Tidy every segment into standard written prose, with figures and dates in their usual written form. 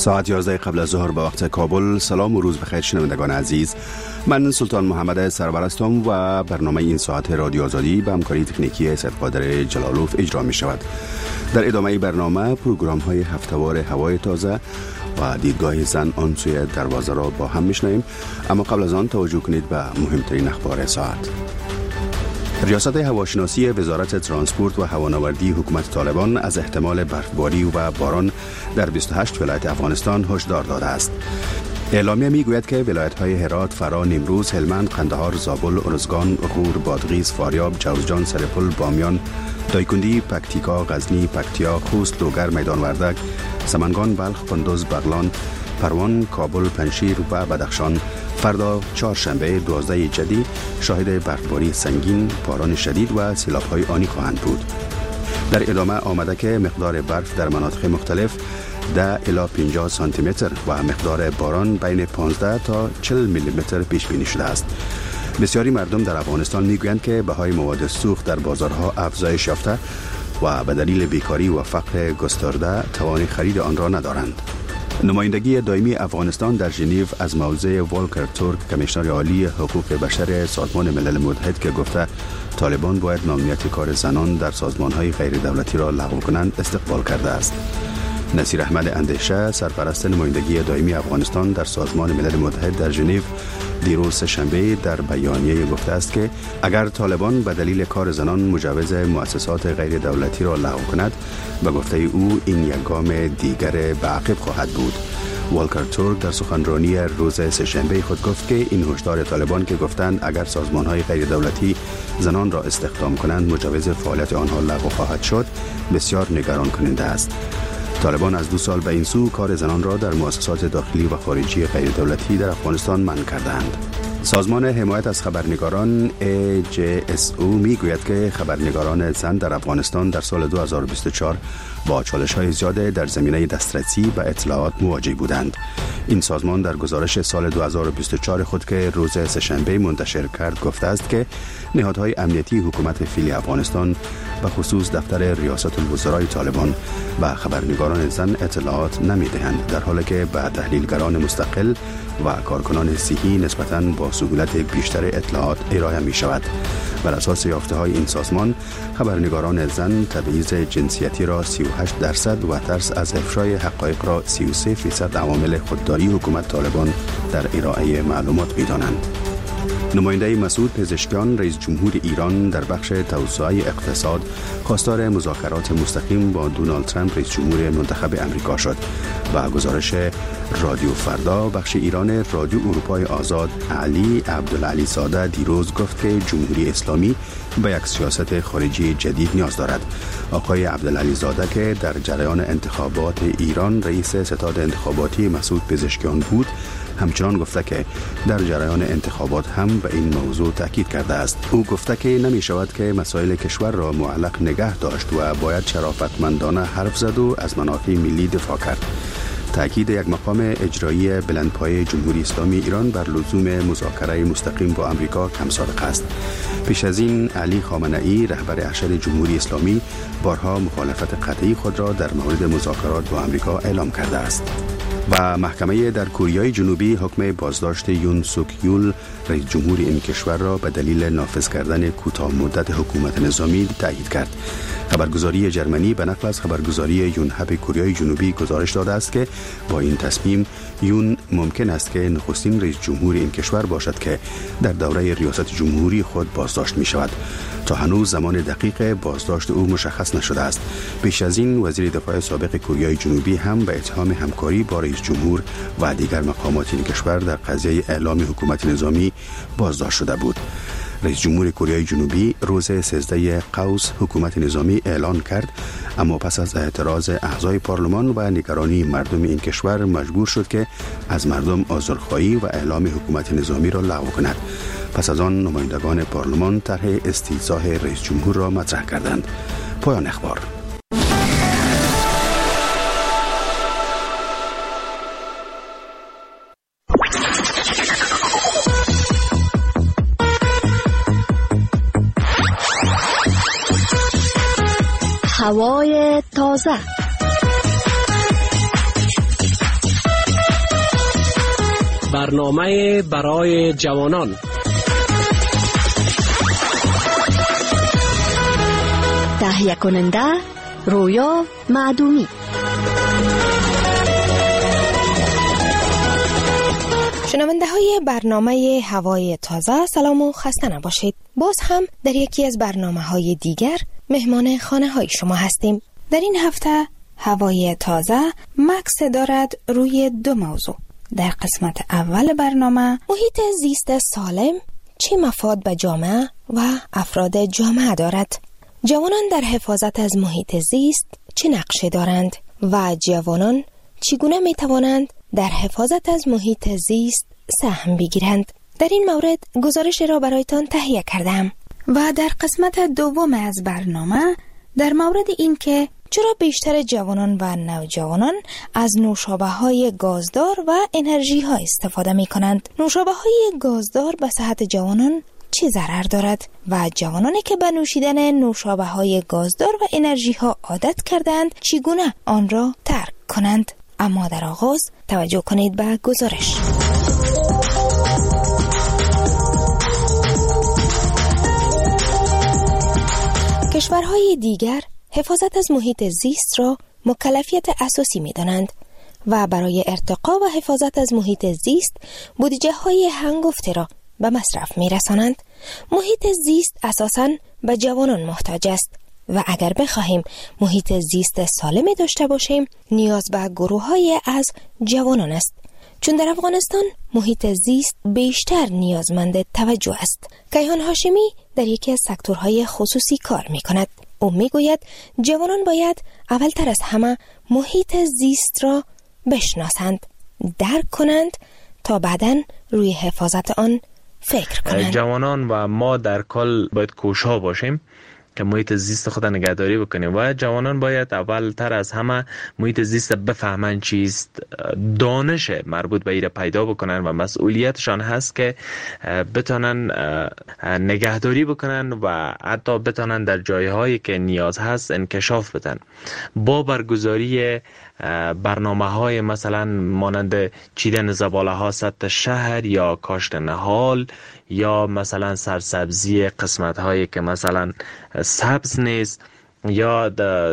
ساعت 11 قبل از ظهر به وقت کابل. سلام و روز بخیر شنوندگان عزیز. من سلطان محمد سرور هستم و برنامه این ساعت رادیو آزادی به همکاری تکنیکی سید قادر جلالوف اجرا می شود. در ادامه برنامه پروگرام های هفتهوار هوای تازه و دیدگاه زن آن سوی دروازه را با هم میشنویم، اما قبل از آن توجه کنید به مهمترین اخبار ساعت. ریاست هواشناسی وزارت ترانسپورت و هوانوردی حکومت طالبان از احتمال برفباری و باران در 28 ولایت افغانستان هشدار داده است. اعلامیه میگوید که ولایت‌های هرات، فرا، نیمروز، هلمند، قندهار، زابل، ارزگان، غور، بادغیس، فاریاب، جوزجان، سرپل، بامیان، دایکندی، پکتیکا، غزنی، پکتیا، خوست، لوگر، میدان وردک، سمنگان، بلخ، کندوز، بغلان، پروان، کابل، پنشیر و بدخشان فردا چهارشنبه 12 جدی شاهد برفباری سنگین، باران شدید و سیلاب‌های آنی خواهند بود. در ادامه آمده که مقدار برف در مناطق مختلف 10 الی 50 سانتی متر و مقدار باران بین 15 تا 40 میلی متر پیش بینی شده است. بسیاری مردم در افغانستان میگویند که بهای مواد سوخت در بازارها افزایش یافته و به دلیل بیکاری و فقر گسترده توان خرید آن را ندارند. نمایندگی دائمی افغانستان در ژنو از موضع والکر تورک، کمیشنر عالی حقوق بشر سازمان ملل متحد که گفته طالبان باید ممنوعیت کار زنان در سازمان‌های غیر دولتی را لغو کنند، استقبال کرده است. نصیر احمد اندیشه، سرپرست نمایندگی دائمی افغانستان در سازمان ملل متحد در ژنو، دیروز سه‌شنبه در بیانیه گفته است که اگر طالبان به دلیل کار زنان مجوز مؤسسات غیر دولتی را لغو کند، به گفته او این یک گام دیگر به عقب خواهد بود. والکر تورک در سخنرانی روز سه‌شنبه خود گفت که این هشدار طالبان که گفتند اگر سازمان‌های غیر دولتی زنان را استخدام کنند مجوز فعالیت آنها لغو خواهد شد، بسیار نگران کننده است. طالبان از 2 سال به این سو کار زنان را در مؤسسات داخلی و خارجی غیر دولتی در افغانستان منع کردند. سازمان حمایت از خبرنگاران AJSO میگوید که خبرنگاران زن در افغانستان در سال 2024 با چالش‌های زیاد در زمینه دسترسی به اطلاعات مواجه بودند. این سازمان در گزارش سال 2024 خود که روز سه‌شنبه منتشر کرد گفته است که نهادهای امنیتی حکومت فعلی افغانستان به خصوص دفتر ریاست الوزرای طالبان به خبرنگاران زن اطلاعات نمی‌دهند، در حالی که به تحلیلگران مستقل و کارکنان صحی نسبتاً با سهولت بیشتر اطلاعات ارائه می شود. بر اساس یافته‌های این سازمان، خبرنگاران زن تبعیض جنسیتی را 38% و ترس از افشای حقایق را 33% عوامل خودداری حکومت طالبان در ارائه معلومات می‌دانند. نماینده مسعود پزشکیان، رئیس جمهور ایران در بخش توسعه اقتصاد خواستار مذاکرات مستقیم با دونالد ترامپ رئیس جمهور منتخب امریکا شد. با گزارش رادیو فردا بخش ایران رادیو اروپای آزاد، علی عبدالعلی زاده دیروز گفت که جمهوری اسلامی به یک سیاست خارجی جدید نیاز دارد. آقای عبدالعلی زاده که در جریان انتخابات ایران رئیس ستاد انتخاباتی مسعود پزشکیان بود، همچنان گفته که در جریان انتخابات هم به این موضوع تاکید کرده است. او گفته که نمی شود که مسائل کشور را معلق نگه داشت و باید شرافتمندانه حرف زد و از منافع ملی دفاع کرد. تأکید یک مقام اجرایی بلندپایه جمهوری اسلامی ایران بر لزوم مذاکره مستقیم با آمریکا کم صادق است. پیش از این علی خامنه‌ای رهبر ارشد جمهوری اسلامی بارها مخالفت قطعی خود را در مورد مذاکرات با آمریکا اعلام کرده است. و محکمه در کره جنوبی حکم بازداشت یون سوک یول رئیس جمهور این کشور را به دلیل نافذ کردن کوتاه مدت حکومت نظامی تایید کرد. خبرگزاری جرمنی به نقل از خبرگزاری یونهپ کره جنوبی گزارش داده است که با این تصمیم یون ممکن است که نخستین رئیس جمهور این کشور باشد که در دوره ریاست جمهوری خود بازداشت می شود. تا هنوز زمان دقیق بازداشت او مشخص نشده است. پیش از این وزیر دفاع سابق کره جنوبی هم به اتهام همکاری با رئیس جمهور و دیگر مقامات این کشور در قضیه اعلام حکومت نظامی بازداشت شده بود. رئیس جمهور کره جنوبی روز 13 قوس حکومت نظامی اعلان کرد، اما پس از اعتراض اعضای پارلمان و نگرانی مردم این کشور مجبور شد که از مردم عذرخواهی و اعلام حکومت نظامی را لغو کند. پس از آن نمایندگان پارلمان طرح استیضاح رئیس جمهور را مطرح کردند. پایان اخبار. هوای تازه، برنامه برای جوانان. تهیه کننده رویا معدومی. شنونده های برنامه هوای تازه، سلام و خسته نباشید. باز هم در یکی از برنامه های دیگر مهمان خانه های شما هستیم. در این هفته هوای تازه مکس دارد روی دو موضوع. در قسمت اول برنامه محیط زیست سالم چه مفاد به جامعه و افراد جامعه دارد، جوانان در حفاظت از محیط زیست چه نقشه دارند و جوانان چگونه می توانند در حفاظت از محیط زیست سهم بگیرند. در این مورد گزارش را برایتان تهیه کردم. و در قسمت دوم از برنامه در مورد این که چرا بیشتر جوانان و نوجوانان از نوشابه‌های گازدار و انرژی‌ها استفاده می‌کنند. نوشابه‌های گازدار به صحت جوانان چه ضرر دارد و جوانانی که به نوشیدن نوشابه‌های گازدار و انرژی‌ها عادت کردند چگونه آن را ترک کنند. اما در آغاز توجه کنید به گزارش. کشورهای دیگر حفاظت از محیط زیست را مکلفیت اساسی می‌دانند و برای ارتقا و حفاظت از محیط زیست بودجه‌های هنگفته را به مصرف می‌رسانند. محیط زیست اساساً به جوانان محتاج است و اگر بخواهیم محیط زیست سالمی داشته باشیم نیاز به گروه‌های از جوانان است، چون در افغانستان محیط زیست بیشتر نیازمند توجه است. کیهان هاشمی در یکی از سکتورهای خصوصی کار می‌کند. او میگوید جوانان باید اولتر از همه محیط زیست را بشناسند، درک کنند تا بعداً روی حفاظت آن فکر کنند. جوانان و ما در کل باید کوشا باشیم که محیط زیست خود نگهداری بکنیم و جوانان باید اولتر از همه محیط زیست بفهمن چیست، دانش مربوط به ایره پیدا بکنن و مسئولیتشان هست که بتونن نگهداری بکنن و حتی بتونن در جایهایی که نیاز هست انکشاف بدن. با برگزاری برنامه‌های مثلا مانند چیدن زباله‌ها سطح شهر یا کاشت نهال یا مثلا سرسبزی قسمت‌هایی که مثلا سبز نیست یا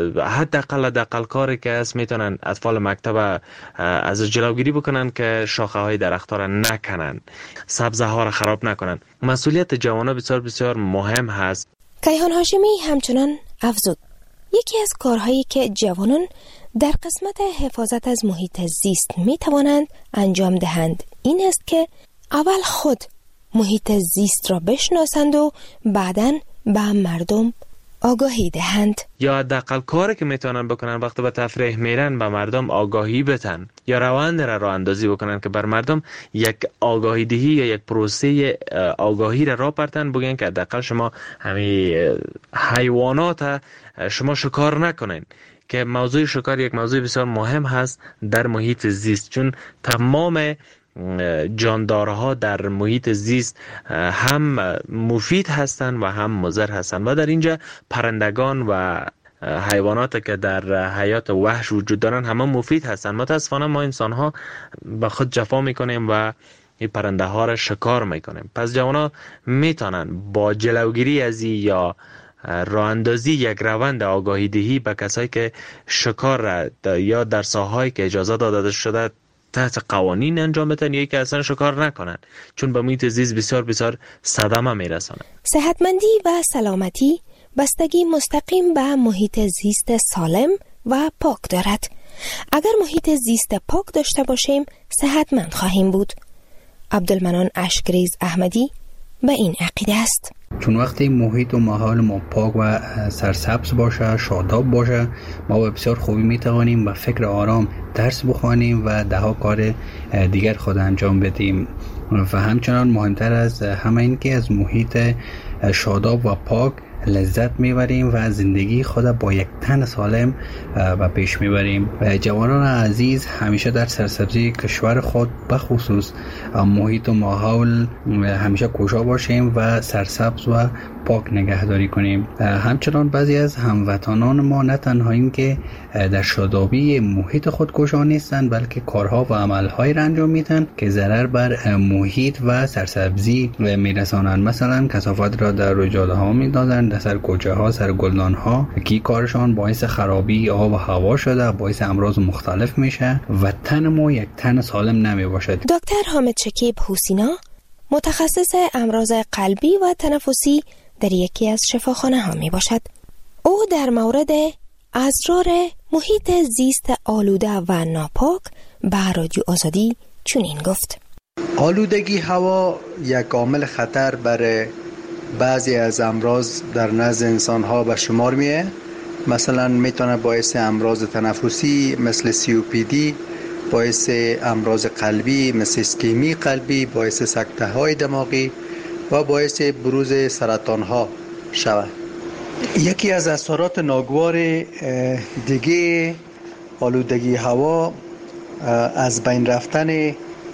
حداقل کاری که است میتونن اطفال مکتب از جلوگیری بکنن که شاخه های درخت ها را نکنن، سبزه ها را خراب نکنن. مسئولیت جوانان بسیار بسیار مهم هست. کیهان هاشمی همچنان افزود یکی از کارهایی که جوانان در قسمت حفاظت از محیط زیست می توانند انجام دهند این است که اول خود محیط زیست را بشناسند و بعداً به مردم آگاهی دهند. یا حداقل کاری که میتونن بکنن وقتی به تفریح میرن به مردم آگاهی بدن یا روند را اندازی بکنن که بر مردم یک آگاهی دهی یا یک پروسه آگاهی را بردن، بگن که حداقل شما همین حیوانات شما شکار نکنین، که موضوع شکار یک موضوع بسیار مهم هست در محیط زیست، چون تمام جاندارها در محیط زیست هم مفید هستند و هم مضر هستند و در اینجا پرندگان و حیوانات که در حیات وحش وجود دارن همه مفید هستند. متاسفانه ما انسان ها به خود جفا میکنیم و این پرنده ها را شکار میکنیم. پس جوانا میتونن با جلوگیری از یا راه اندازی یک روند آگاهی دهی به کسایی که شکار یا در ساحه‌ای که اجازه داده شده تحت قوانین انجام بدن یا که اصلا شکار نکنن، چون به محیط زیست بسیار بسیار صدمه میرسانه. صحتمندی و سلامتی بستگی مستقیم به محیط زیست سالم و پاک دارد. اگر محیط زیست پاک داشته باشیم صحتمند خواهیم بود. عبدالمنان اشکریز احمدی به این عقیده است. چون وقتی محیط و ماحول ما پاک و سرسبز باشه، شاداب باشه، ما به بسیار خوبی میتوانیم با فکر آرام درس بخوانیم و دهها کار دیگر خود انجام بدیم. و همچنان مهمتر از همه این که از محیط شاداب و پاک لذت میبریم و زندگی خود با یک تن سالم و پیش میبریم. و جوانان عزیز همیشه در سرسبزی کشور خود بخصوص محیط و ماحول همیشه کوشا باشیم و سرسبز و پاک نگهداری کنیم. همچنان بعضی از هموطنان ما نه تنها این که در شادابی محیط خود کوشا نیستند، بلکه کارها و عملهایی را انجام میدن که ضرر بر محیط و سرسبزی میرسانند. مثلا کثافات را در روی جاده ها میندازند، در سر کوچه ها، سر گلدان ها، که کارشان باعث خرابی آب و هوا شده، باعث امراض مختلف میشه و تن ما یک تن سالم نمی باشد. دکتر حامد شکیب حسینا متخصص امراض قلبی و تنفسی در یکی از شفاخانه ها می باشد. او در مورد اسرار محیط زیست آلوده و ناپاک به رادیو آزادی چنین گفت: آلودگی هوا یک عامل خطر برای بعضی از امراض در نزد انسان ها به شمار میه. مثلا میتونه باعث امراض تنفسی مثل COPD، باعث امراض قلبی مثل اسکمی قلبی، باعث سکته های دماغی و باعث بروز سرطان ها شود. یکی از اثرات ناگوار دیگه آلودگی هوا از بین رفتن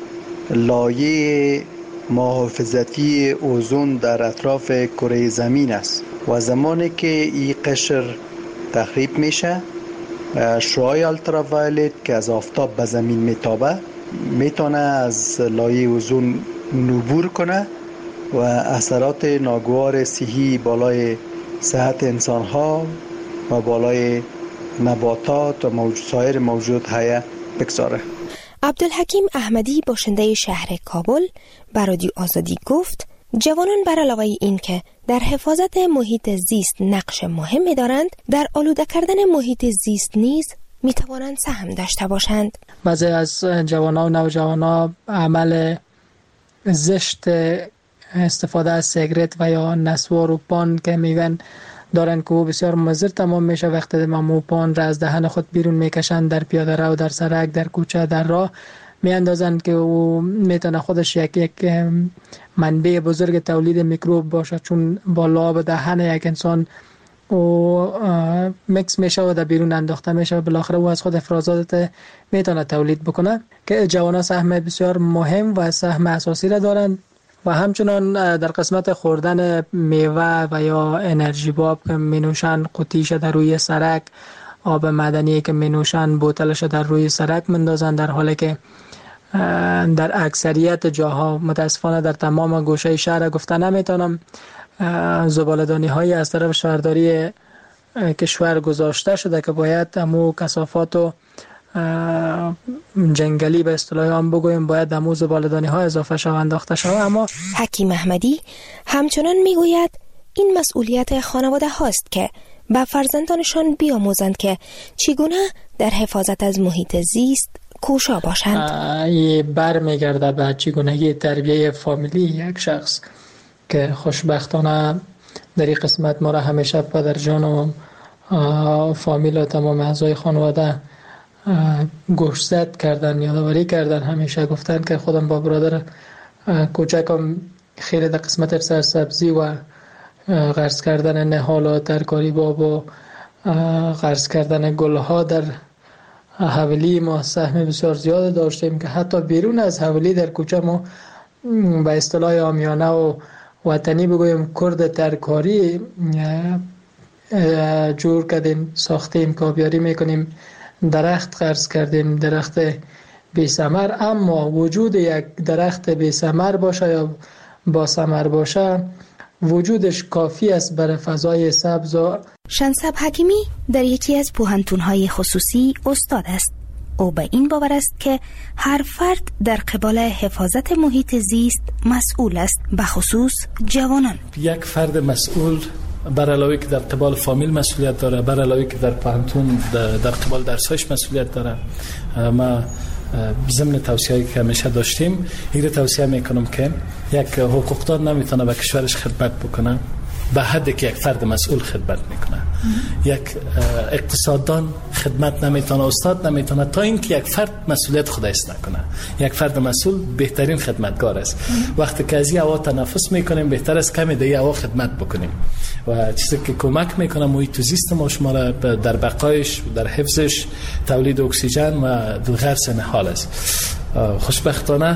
لایه محافظتی اوزون در اطراف کره زمین است و زمانی که این قشر تخریب میشه، شعاع التراوایلت که از آفتاب به زمین میتابه میتونه از لایه اوزون عبور کنه و اثرات ناگوار صحی بالای صحت انسان ها و بالای نباتات و سایر موجودات حیه بگذاره. عبدالحکیم احمدی باشنده شهر کابل به رادیو آزادی گفت جوانان بر علاوه این که در حفاظت محیط زیست نقش مهمی دارند، در آلوده کردن محیط زیست نیز می توانند سهم داشته باشند. بعضی از جوانان و نوجوانان عمل زشت استفاده از سیگرت و یا نسوار و پان که میگن دارن که او بسیار مضر تمام میشه. وقتی مو پان را از دهن خود بیرون میکشند در پیاده رو، در سرک، در کوچه، در راه میاندازند که او میتونه خودش یک منبع بزرگ تولید میکروب باشه، چون با لعاب دهن یک انسان او مکس میشه و در بیرون انداخته میشه و بالاخره او از خود افرازات میتونه تولید بکنه. که جوانان سهم بسیار مهم و سهم اساسی را دارند و همچنان در قسمت خوردن میوه و یا انرژی باب که مینوشن قوطیش در روی سرک، آب معدنی که مینوشن بوتلش در روی سرک مندازن، در حالی که در اکثریت جاها متاسفانه در تمام گوشه شهر گفته نمیتونم زباله‌دانی های از طرف شهرداری کشور گذاشته شده که باید همو کثافات و جنگلی به اصطلاح هم بگویم باید همو زباله‌دانی ها اضافه شود، انداخته شود. اما حکیم احمدی همچنان میگوید این مسئولیت خانواده هاست که به فرزندانشان بیاموزند که چگونه در حفاظت از محیط زیست کوشا باشند. یه برمیگرده به چگونگی تربیه فامیلی یک شخص که خوشبختانه در این قسمت ما را همیشه پدر جان و فامیل و تمام اعضای خانواده گوشزد کردن، یادآوری کردن، همیشه گفتن که خودم با برادر کوچکم خیلی در قسمت سرسبزی و غرس کردن نهال و ترکاری باب و غرس کردن گلها در حولی ما سهم بسیار زیاد داشتیم که حتی بیرون از حولی در کوچه ما به اصطلاح عامیانه و وطنی بگویم کرد ترکاری جور کردیم، ساختیم، کابیاری میکنیم، درخت غرس کردیم، درخت بی ثمر. اما وجود یک درخت بی ثمر باشه یا با ثمر باشه وجودش کافی است برای فضای سبز. شنسب حکیمی در یکی از پوهنتون‌های خصوصی استاد است. او به این باور است که هر فرد در قبال حفاظت محیط زیست مسئول است، به خصوص جوانان. یک فرد مسئول بر علاوه که در قبال فامیل مسئولیت داره، بر علاوه که در پوهنتون در قبال درسایش مسئولیت داره. ما ضمن توصیه‌ای که همیشه داشتیم این توصیه میکنم که یک حقوقدار نمیتونه به کشورش خدمت بکنه به حدی که یک فرد مسئول خدمت میکنه. یک اقتصاددان خدمت نمیتونه، استاد نمیتونه تا اینکه یک فرد مسئولیت خودش نکنه. یک فرد مسئول بهترین خدمتگار است. وقتی که از این هوا تنفس میکنیم بهتر است کمی در این هوا خدمت بکنیم و چیزی که کمک میکنه محیط زیست ما شما را در بقایش، در حفظش، تولید اکسیژن و غرس نهال است. خوشبختانه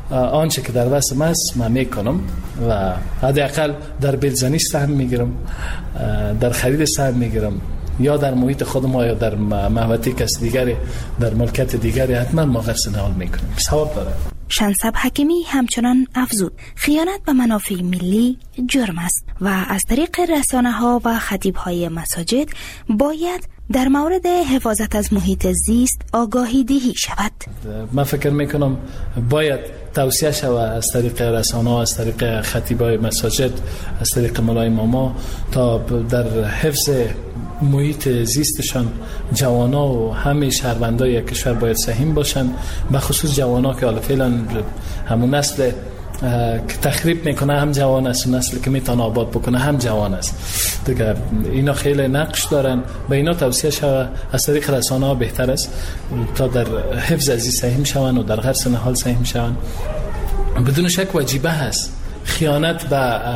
آنچه که در وسم است من میکنم و حداقل در بیلزنی سهم میگیرم، در خرید سهم میگیرم، یا در محیط خودم یا در محوطه کس دیگری، در ملکت دیگری حتما ما غرس نهال میکنیم. ثواب داره. شنسب حکیمی همچنان افزود خیانت به منافع ملی جرم است و از طریق رسانه‌ها و خطیب‌های مساجد باید در مورد حفاظت از محیط زیست آگاهی دهی شود. من فکر میکنم باید توصیه شود از طریق رسانه‌ها، از طریق خطیب‌های مساجد، از طریق مولای اماما تا در حفظ محیط زیستشان جوانا و همه شهروندای کشور باید سهم باشن، به خصوص جوانا که حالا فعلا همون نسل که تخریب میکنه هم جوان است و نسلی که میتونه آباد بکنه هم جوان است دیگه. اینا خیلی نقش دارن، به اینا توصیه شود از طریق رسانه ها بهتر است تا در حفظ از این سهم شون و در غرس نهال سهم شون. بدون شک واجبه هست. خیانت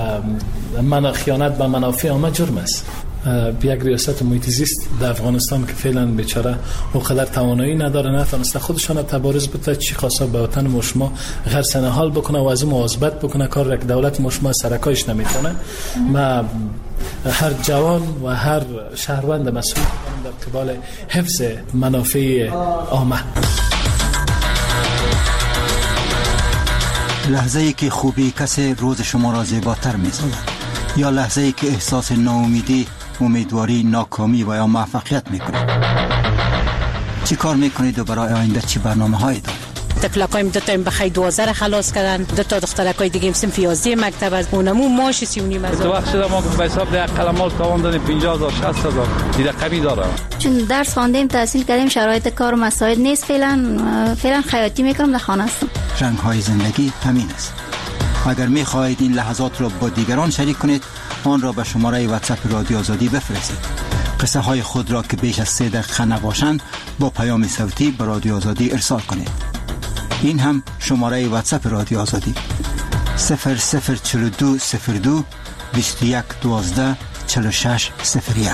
به منافع عامه جرم است. یک ریاست محیط زیست در افغانستان که فعلا بیچاره اونقدر توانایی نداره، نتونسته خودشان تبارز بده، چی خاصه به وطن مشما غرس نهال بکنه و از مواظبت بکنه، کار را که دولت مشما سرکایش نمیتونه. ما هر جوان و هر شهروند مسئول در قبال حفظ منافع عامه. لحظه‌ای که خوبی کسی روز شما را زیباتر می‌سازد، یا لحظه‌ای که احساس ناامیدی، امیدواری، ناکامی و یا موفقیت میکنید. چی کار میکنید و برای آینده چی برنامه‌هایی دارید؟ تفلکایم دو تا بخیر 12 خلاص کردن، دو تا دخترکای دیگه صنف 11 مکتب از اونمو ماش 39 از تو وقت شده ما به حساب ده قلمال تاوان دادیم 50000 60000 دیگه کمی داره. چون درس خواندیم، تحصیل کردیم، شرایط کار و مساعد نیست، فعلا خیاطی میکنم، در خانه هستم. رنگ‌های زندگی همین است. اگر می‌خواهید این لحظات را با دیگران شریک کنید، آن را به شماره واتساپ رادیو آزادی بفرستید. قصه های خود را که بیش از 3 دقیقه نباشند با پیام صوتی به رادیو آزادی ارسال کنید. این هم شماره واتساپ رادیو آزادی 004202 2112 4601.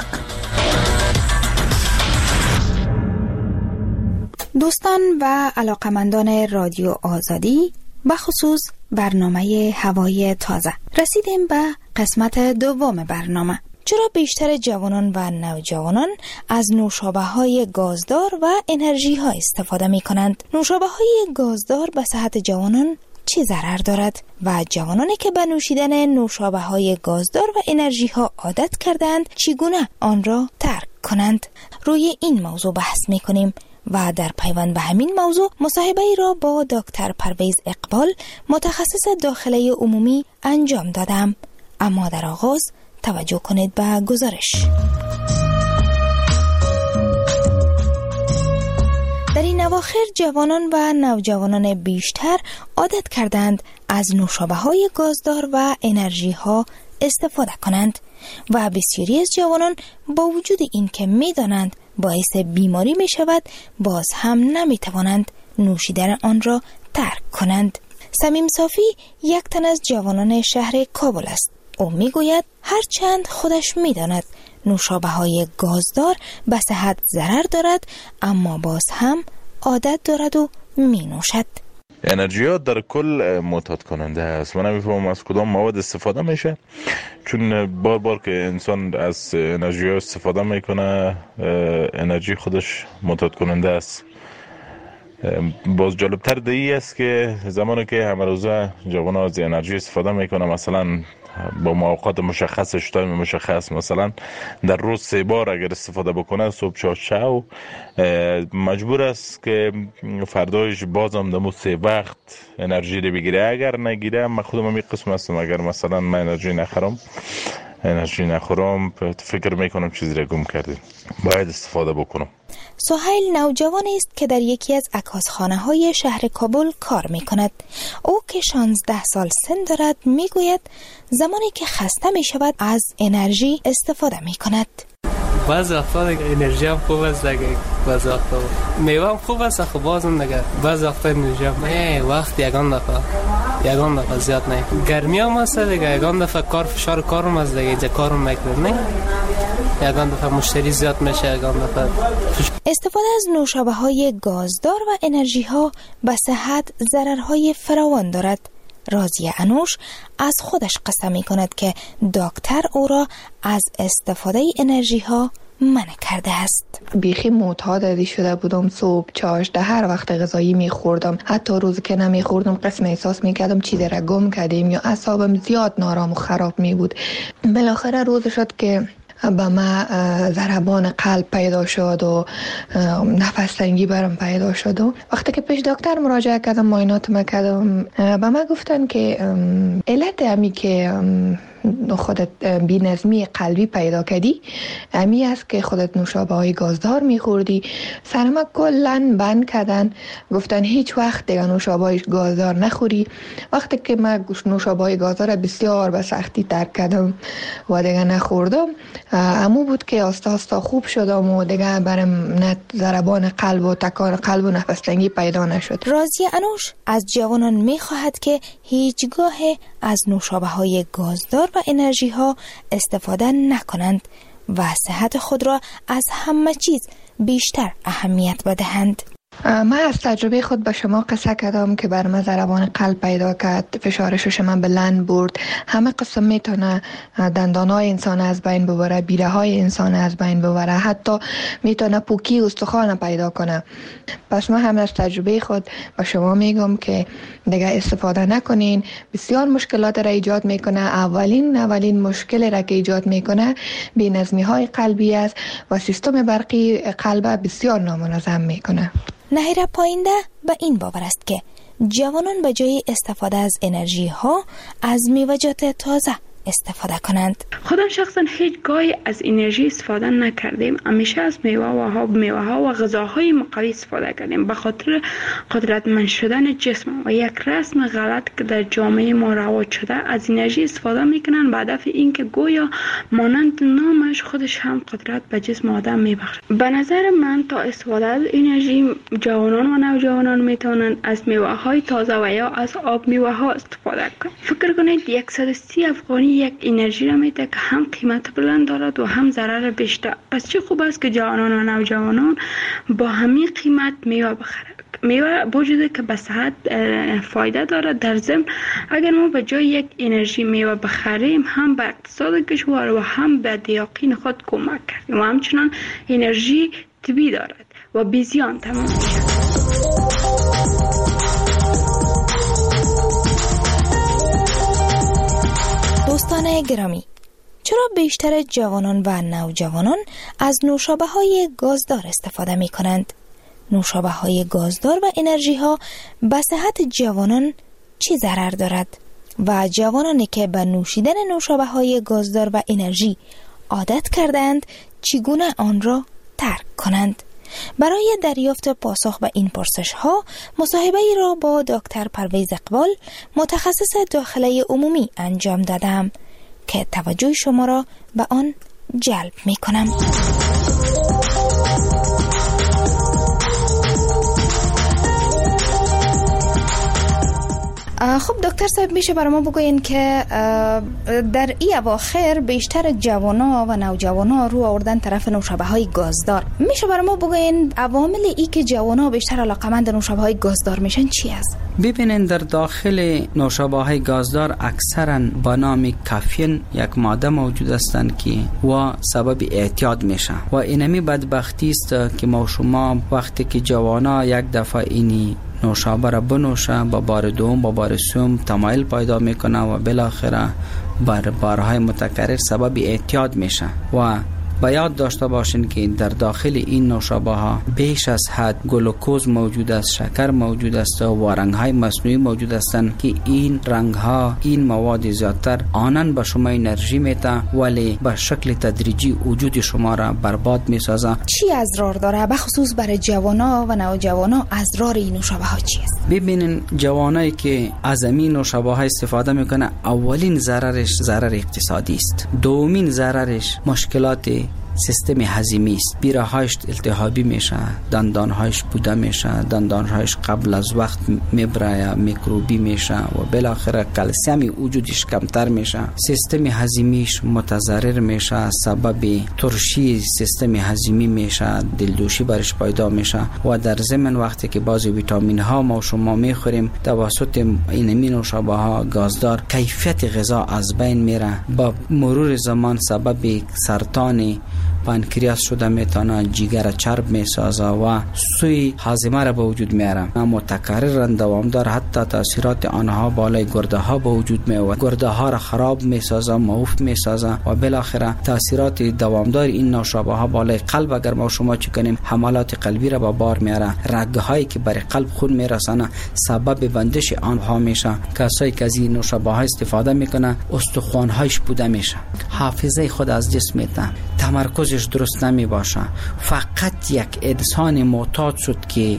دوستان و علاقمندان رادیو آزادی، به خصوص برنامه هوای تازه، رسیدیم به قسمت دوم برنامه. چرا بیشتر جوانان و نوجوانان از نوشابه‌های گازدار و انرژی ها استفاده می کنند؟ نوشابه‌های گازدار به صحت جوانان چه ضرر دارد و جوانانی که به نوشیدن نوشابه‌های گازدار و انرژی ها عادت کردند چگونه آن را ترک کنند؟ روی این موضوع بحث می کنیم و در پیوند به همین موضوع مصاحبه ای را با دکتر پرویز اقبال، متخصص داخله عمومی انجام دادم. اما در آغاز توجه کنید به گزارش. در این اواخر جوانان و نوجوانان بیشتر عادت کردند از نوشابه‌های گازدار و انرژی ها استفاده کنند و بسیاری از جوانان با وجود این که می دانند باعث بیماری می شود، باز هم نمی توانند نوشیدن آن را ترک کنند. سمیم صافی یک تن از جوانان شهر کابل است. او می گوید هرچند خودش می داند نوشابه‌های گازدار به صحت ضرر دارد، اما باز هم عادت دارد و می نوشد. انرژیات در کل معتاد کننده است. من نمیفهمم از کدام مواد استفاده میشه، چون بار که انسان از انرژی استفاده میکنه انرژی خودش معتاد کننده است. باز جالبتر دیگه است که زمانی که همه روزه جوان از انرژی استفاده میکنه، مثلا با موقعات مشخصش، تایم مشخص، مثلا در روز 3 بار اگر استفاده بکنه، صبح، چا شب، مجبور است که فردایش بازم دمو 3 وقت انرژی رو بگیره. اگر نگیره، من خودم می قسم هستم، اگر مثلا من انرژی نخورم فکر میکنم چیزی رو گم کردیم، باید استفاده بکنم. سهیل نوجوانی است که در یکی از عکاسخانه‌های شهر کابل کار می‌کند. او که 16 سال سن دارد می‌گوید زمانی که خسته می‌شود از انرژی استفاده می‌کند. بعضی وقتا دیگه انرژی هم خوب است دیگه، بعضی وقتا میوه هم خوب است، خب بازم دیگه بعضی وقتا انرژی هم وقت یگان دفعه زیاد نه. گرمی هم است دیگه، یگان دفعه کار فشار کارم است دیگه، اینجا کارم میکنم نه. یگان دفعه مشتری زیاد میشه، یگان دفعه. استفاده از نوشابه‌های گازدار و انرژی ها به صحت ضررهای فراوان دارد. راضیه انوش از خودش قسم می کند که دکتر او را از استفاده انرژی ها منع کرده است. بیخی معتاد شده بودم، صبح چاش ده هر وقت غذایی میخوردم، حتی روز که نمیخوردم قسم احساس میکردم چیزی را گم کردیم یا اعصابم زیاد نارام و خراب میبود. بالاخره روز شد که با ما ضربان قلب پیدا شد و نفس تنگی برم پیدا شد و وقتی که پیش دکتر مراجعه کردم، معاینات کردم، با ما گفتن که علت همی که خودت بی‌نظمی قلبی پیدا کردی امی است که خودت نوشابه‌های گازدار میخوردی. سرما کلن بند کردن، گفتن هیچ وقت دیگه نوشابه‌های گازدار نخوری. وقتی که من نوشابه‌های گازدار بسیار به سختی ترک کردم و دیگه نخوردم، امو بود که آستا آستا خوب شدم و دیگه برم نه ضربان قلب و تکان قلب و نفس تنگی پیدا نشد. راضیه انوش از جوانان میخواهد که هیچگاه از نوشابه‌های گازدار و انرژی ها استفاده نکنند و صحت خود را از همه چیز بیشتر اهمیت بدهند. من از تجربه خود به شما قصه کردم که بر من ضربان قلب پیدا کرد، فشار شش من بلند برد، همه قسم میتونه دندانهای انسان از بین ببره، بیره های انسان از بین ببره، حتی میتونه پوکی استخوان پیدا کنه. پس من هم از تجربه خود به شما میگم که دیگه استفاده نکنین، بسیار مشکلات را ایجاد میکنه. اولین مشکل را که ایجاد میکنه بی‌نظمی های قلبی است و سیستم برقی قلب بسیار نامنظم میکنه. نهیره پاینده به این باور است که جوانان به جای استفاده از انرژی ها از میوه‌جات تازه استفاده کنند. خودم شخصا هیچ گاهی از انرژی استفاده نکردیم، همیشه از میوه ها و غذاهای مقوی استفاده کردیم به خاطر قدرتمند شدن جسم و یک رسم غلط که در جامعه ما رواج شده. از انرژی استفاده میکنن به هدف اینکه گویا مانند نامش خودش هم قدرت به جسم آدم میبخشه. به نظر من تا استفاده از انرژی جوانان و نوجوانان میتونن از میوه های تازه و یا از آب میوه ها استفاده کنند. فکر کنید 130 افغانی یک انرژی را میده که هم قیمت بلند دارد و هم ضرر بیشتر. پس چه خوب است که جوانان و نوجوانان با همین قیمت میوه بخرند. میوه وجوده که به صحت فایده دارد. در ضمن اگر ما به جای یک انرژی میوه بخریم هم به اقتصاد کشور و هم به دیاقین خود کمک کردیم و همچنان انرژی طبیعی دارد و بی زیان تمام میشه. دوستان گرامی، چرا بیشتر جوانان و نوجوانان از نوشابه‌های گازدار استفاده می کنند؟ نوشابه‌های گازدار و انرژی ها به صحت جوانان چی ضرر دارد؟ و جوانانی که به نوشیدن نوشابه‌های گازدار و انرژی عادت کردند چگونه آن را ترک کنند؟ برای دریافت پاسخ به این پرسش ها مصاحبه ای را با دکتر پرویز اقبال متخصص داخله عمومی انجام دادم که توجه شما را به آن جلب می کنم. خب دکتر صاحب، میشه برای ما بگوین که در این اواخر بیشتر جوانا و نوجوانا رو آوردن طرف نوشابه‌های گازدار. میشه برای ما بگوین عوامل ای که جوانا بیشتر علاقه‌مند نوشابه‌های گازدار میشن چی است؟ ببینین در داخل نوشابه‌های گازدار اکثرا با نام کافین یک ماده موجود هستند که و سبب اعتیاد میشه و اینمی بدبختی است که ما شما وقتی که جوانا یک دفعه اینی نوشابه را بنوشه با بار دوم با بار سوم تمایل پیدا میکنه و بالاخره بر بارهای متکرر سبب اعتیاد میشه. و باید داشته باشین که در داخل این نوشابه ها بیش از حد گلوکوز موجود است، شکر موجود است و رنگ های مصنوعی موجود هستند که این رنگ ها، این مواد زیادتر آنن به شما انرژی میده ولی به شکل تدریجی وجود شما را برباد میسازه. چی اضرار داره به خصوص برای جوانا و نوجوانا؟ اضرار این نوشابه ها چی است؟ ببینین جوانایی که از این نوشابه ها استفاده میکنه اولین ضررش ضرر اقتصادی است، دومین ضررش مشکلات سیستم هضمی است. بیراهایش التهابی میشه، دندانهایش بوده میشه، دندانهایش قبل از وقت میبره، میکروبی میشه و بالاخره کلسیم وجودش کمتر میشه. سیستم هضمیش متضرر میشه، سبب ترشی سیستم هضمی میشه، دلدوشی برش پیدا میشه و در ضمن وقتی که بعضی ویتامین ها ما شما میخوریم توسط این نوشابه ها گازدار، کیفیت غذا از بین میره. با مرور زمان سبب سرطان پانکریاس شده میتونه، جگر چرب میسازه و سوی هاضمه را به وجود میاره. متکرر دوامدار حتی تاثیرات آنها بالای گرده ها به وجود میآورد، گرده ها را خراب میسازه، معوف میسازه و بالاخره تاثیرات دوامدار این نوشابه ها بالای قلب اگر ما شما چکنیم حملات قلبی را به بار میاره، رگه هایی که برای قلب خون میرسانه سبب بندش آنها میشه. کسایی که از این نوشابه ها استفاده میکنه استخوان هایش بوده میشه، حافظه خود از جسم میته، تمرکزش درست نمی باشه. فقط یک انسان معتاد شد که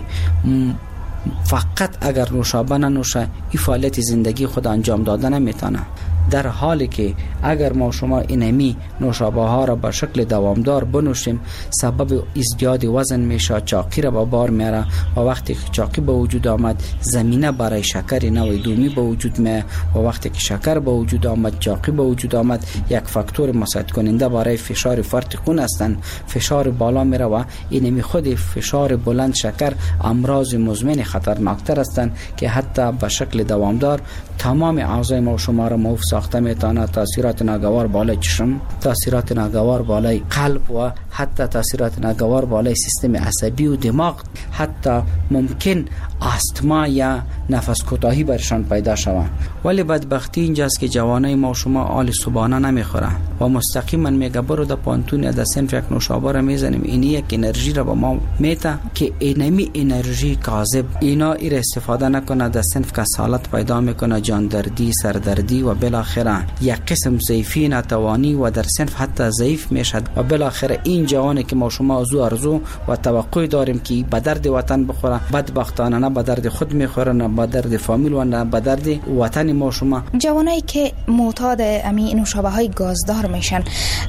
فقط اگر نوشابه ننوشه این فعالیت زندگی خود انجام داده نمیتونه، در حالی که اگر ما شما اینمی نوشابه ها را به شکل دوامدار بنوشیم سبب ازدیاد وزن میشه، چاقی را به بار میاره و وقتی که چاقی به وجود آمد زمینه برای شکر نوی دومی به وجود میاد و وقتی که شکر به وجود آمد چاقی به وجود آمد یک فاکتور مساعد کننده برای فشار فرط خون هستند. فشار بالا میره و اینمی خود فشار بلند شکر امراض مزمن خطرناکتر هستند که حتی به شکل دوامدار تمام اعضای ما شما را موف ساخته میتونه. تاثیرات ناگوار بالای چشم، تاثیرات ناگوار بالای قلب و حتی تاثیرات ناگوار بالای سیستم عصبی و دماغ، حتی ممکن آستما یا نفس کوتاهی برشان پیدا شود. ولی بدبختی اینجاست که جوانای ما شما آل صبحانه نمیخوره و مستقیما میگه برو در پانتون یا در صنف یک نوشابه را میزنیم، اینی یک انرژی را به ما میته که اینمی انرژی کاذب، اینا ایر استفاده نکنه در صنف کسالت پیدا میکنه، جان دردی، سردردی و بالاخره یک قسم ضعیفی، ناتوانی و در صنف حتی ضعیف میشد و بالاخره این جوانی که ما شما آرزو و توقع داریم که به درد وطن بخوره، بدبختانه نه به درد خود میخوره، نه به درد فامیل و نه به درد وطن ما شما. جوانایی که معتاد امی نوشابه های گازدار میشن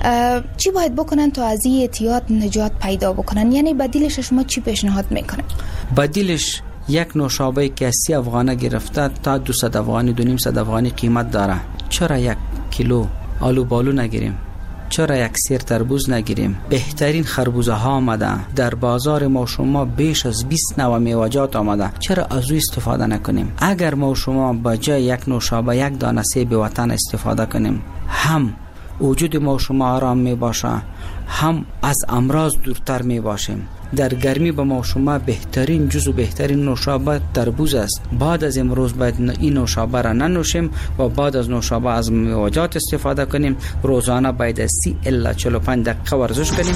چی باید بکنن تا از این اعتیاد نجات پیدا بکنن؟ یعنی بدیلش شما چی پیشنهاد میکنن؟ بدیلش یک نوشابه که 30 افغانه گرفته تا 200 افغانی 200 افغانی قیمت داره. چرا 1 کیلو آلو بالو نگیریم؟ چرا یک سیر تربوز نگیریم؟ بهترین خربوزه ها آمده در بازار ما شما، بیش از 20 نوع میوه‌جات آمده، چرا از او استفاده نکنیم؟ اگر ما شما با جای یک نوشابه یک دانه سیب وطن استفاده کنیم، هم وجود ما شما آرام می باشه، هم از امراض دورتر می باشیم. در گرمی به ما شما بهترین جزو بهترین نوشابه تربوز است. بعد از امروز باید این نوشابه را ننوشیم و بعد از نوشابه از میوه‌جات استفاده کنیم. روزانه باید 30 الی 45 دقیقه ورزش کنیم.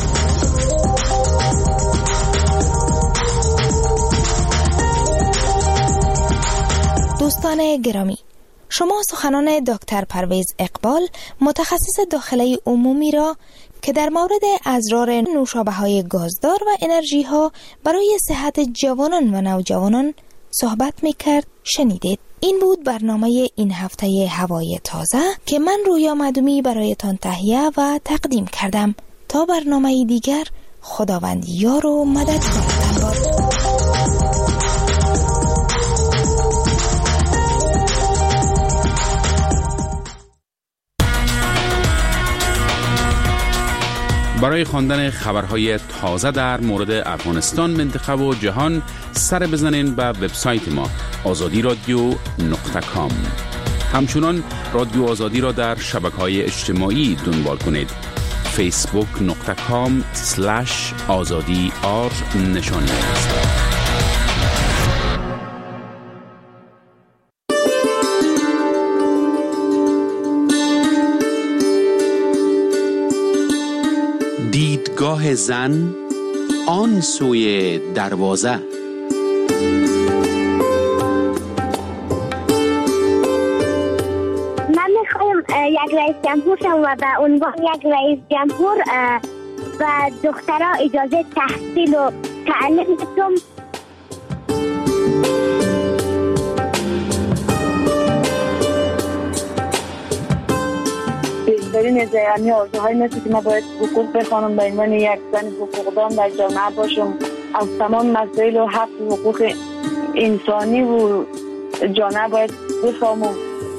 دوستان گرامی، شما سخنان دکتر پرویز اقبال متخصص داخله عمومی را که در مورد اضرار نوشابه های گازدار و انرژی ها برای صحت جوانان و نوجوانان صحبت میکرد شنیدید. این بود برنامه این هفته هوای تازه که من رویا مدومی برایتان تهیه و تقدیم کردم. تا برنامه دیگر، خداوند یار و مددگارتان باد. برای خواندن خبرهای تازه در مورد افغانستان، منطقه و جهان سر بزنین به وبسایت ما azadi.radio.com. همچنان رادیو آزادی را در شبکه‌های اجتماعی دنبال کنید. facebook.com/azadi نشان دهید. دیدگاه زن آن سوی دروازه. من میخوایم یک رئیس جمهور شم و به عنوان یک رئیس جمهور و دخترها اجازه تحصیل و تعلیم بدم. بهترین این زیرمی آرزوهای مثل که من باید حقوق بخوانم به عنوان یک زن حقوقدان در جامعه باشم، از تمام مسائل و حق و حقوق انسانی و جامعه باید بفهمم.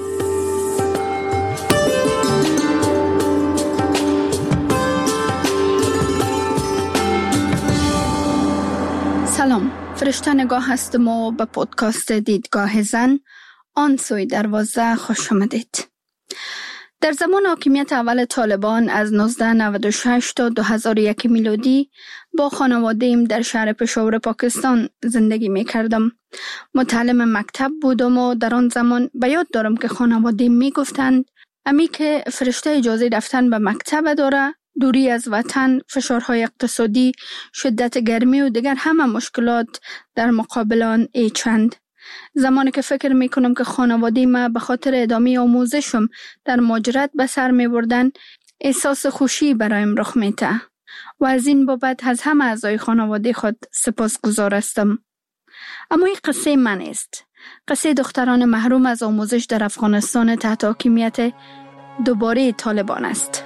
سلام، فرشته نگاه هستم و به پودکاست دیدگاه زن آن سوی دروازه خوش آمدید. در زمان حاکمیت اول طالبان از 1996 تا 2001 میلادی با خانواده‌ام در شهر پشاور پاکستان زندگی می کردم. متعلم مکتب بودم و در آن زمان به یاد دارم که خانواده‌ام می گفتند امی که فرشته اجازه رفتن به مکتب داره، دوری از وطن، فشارهای اقتصادی، شدت گرمی و دیگر همه مشکلات در مقابل آن چند. زمانی که فکر میکنم که خانواده ما به خاطر ادامه آموزشم در مهاجرت به سر میبردن، احساس خوشی برایم رخ میده و از این بابت از همه اعضای خانواده خود سپاسگزار هستم. اما این قصه من است. قصه دختران محروم از آموزش در افغانستان تحت حاکمیت دوباره طالبان است.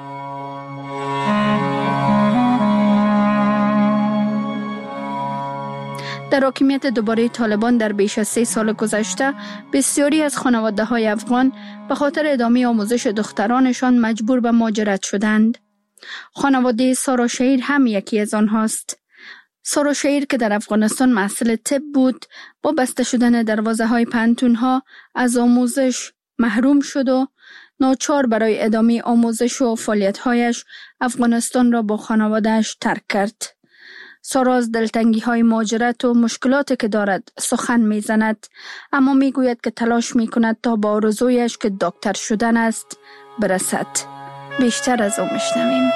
در حاکمیت دوباره طالبان در بیش از 3 سال گذشته بسیاری از خانواده‌های افغان به خاطر ادامه آموزش دخترانشان مجبور به مهاجرت شدند. خانواده سارا شهیر هم یکی از آنهاست. سارا شهیر که در افغانستان محصل طب بود، با بسته شدن دروازه‌های پانتون‌ها از آموزش محروم شد و ناچار برای ادامه آموزش و فعالیت‌هایش افغانستان را با خانواده‌اش ترک کرد. سارا از دلتنگی‌های مهاجرت و مشکلاتی که دارد سخن می‌زند، اما می‌گوید که تلاش می‌کند تا با آرزویش که دکتر شدن است برسد. بیشتر از او می‌شنویم.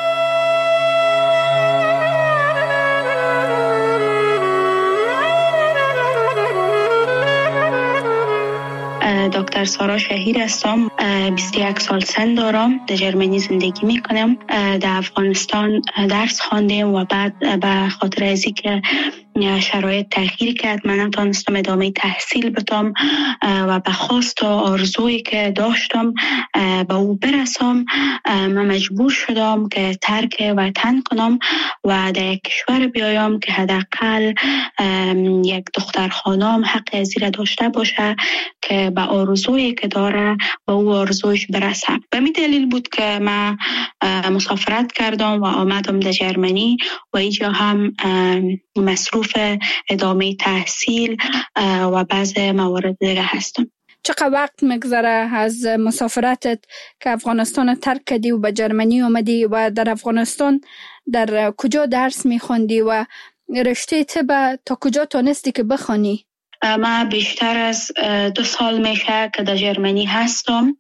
دکتر سارا شهیر هستم. 21 سال سن دارم. در جرمنی زندگی میکنم. در افغانستان درس خواندم و بعد به خاطر از اینکه شرایط تغییر کرد من نتونستم ادامه تحصیل بدم و به خواست و آرزویی که داشتم به او برسم، من مجبور شدم که ترک وطن کنم و در یک کشور بیایم که حداقل یک دختر خانم حق از این داشته باشه که به آرزویی که داره به او آرزویش برسه. به می دلیل بود که من مسافرت کردم و آمدم در جرمنی و اینجا هم مصروف ادامه تحصیل و بعض موارد دیگه هستم. چقدر وقت میگذره از مسافرتت که افغانستان ترک کردی و به جرمنی اومدی و در افغانستان در کجا درس میخوندی و رشته طب تا کجا تونستی که بخوانی؟ من بیشتر از 2 سال میشه که در جرمنی هستم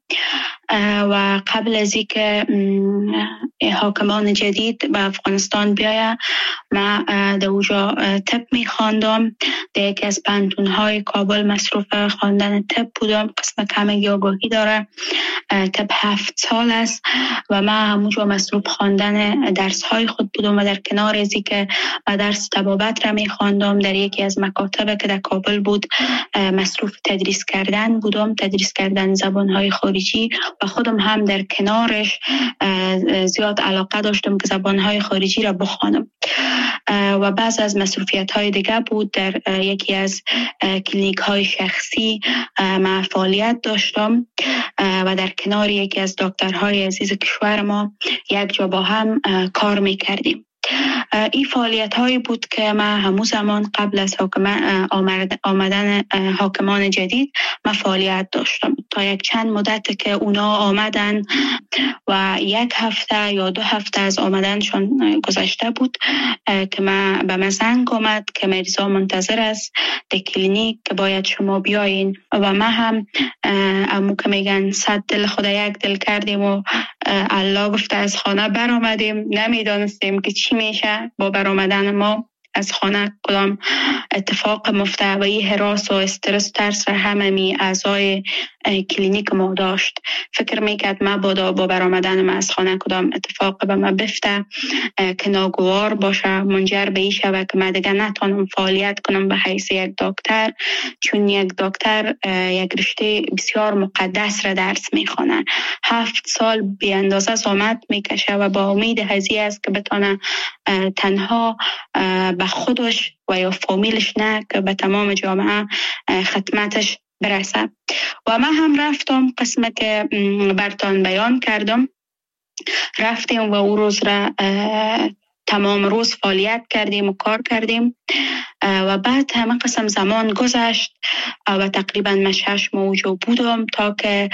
و قبل از اینکه حاکمان جدید به افغانستان بیاید من در اونجا طب میخواندم. در یکی از پانتون‌های کابل مصروف خواندن طب بودم. قسم کمی آگاهی داره. طب 7 سال است و من همونجا مصروف خواندن درس‌های خود بودم و در کنار از اینکه درس طبابت را میخواندم در یکی از مکاتب که در کابل بود مصروف تدریس کردن بودم، تدریس کردن زبان‌های خارجی و خودم هم در کنارش زیاد علاقه داشتم که زبان‌های خارجی را بخوانم. و بعض از مصروفیت‌های دیگه بود. در یکی از کلینیک‌های شخصی من فعالیت داشتم و در کنار یکی از دکترهای عزیز کشور ما یک جا با هم کار می‌کردیم. این فعالیت هایی بود که من همون زمان قبل از آمدن حاکمان جدید من فعالیت داشتم تا یک چند مدت که اونا آمدن و 1 هفته یا 2 هفته از آمدنشون گذشته بود که من به من زنگ آمد که مریضا منتظر است در کلینیک که باید شما بیاین و من هم امو که میگن 100 دل خدا یک دل کردیم و الله گفته از خانه بر آمدیم. نمیدانستیم که چی میشه با برآمدن ما از خانه کدام اتفاق مفته و این هراس و استرس ترس را همه اعضای کلینیک ما داشت. فکر میکرد ما با برآمدن ما از خانه کدام اتفاق به ما بفته که ناگوار باشه، منجر به این شود که من دیگه نتونم فعالیت کنم به حیث یک دکتر، چون یک دکتر یک رشته بسیار مقدس را درس میخونه، 7 سال بی اندازه زحمت میکشه و با امید هزی است که بتونه تنها به خودش و یا فامیلش نه که به تمام جامعه خدمتش برسه. و من هم رفتم قسمه که برتان بیان کردم، رفتیم و او روز را تمام روز فعالیت کردیم و کار کردیم و بعد همه قسم زمان گذشت و تقریبا من 6 ماه اونجا بودم تا که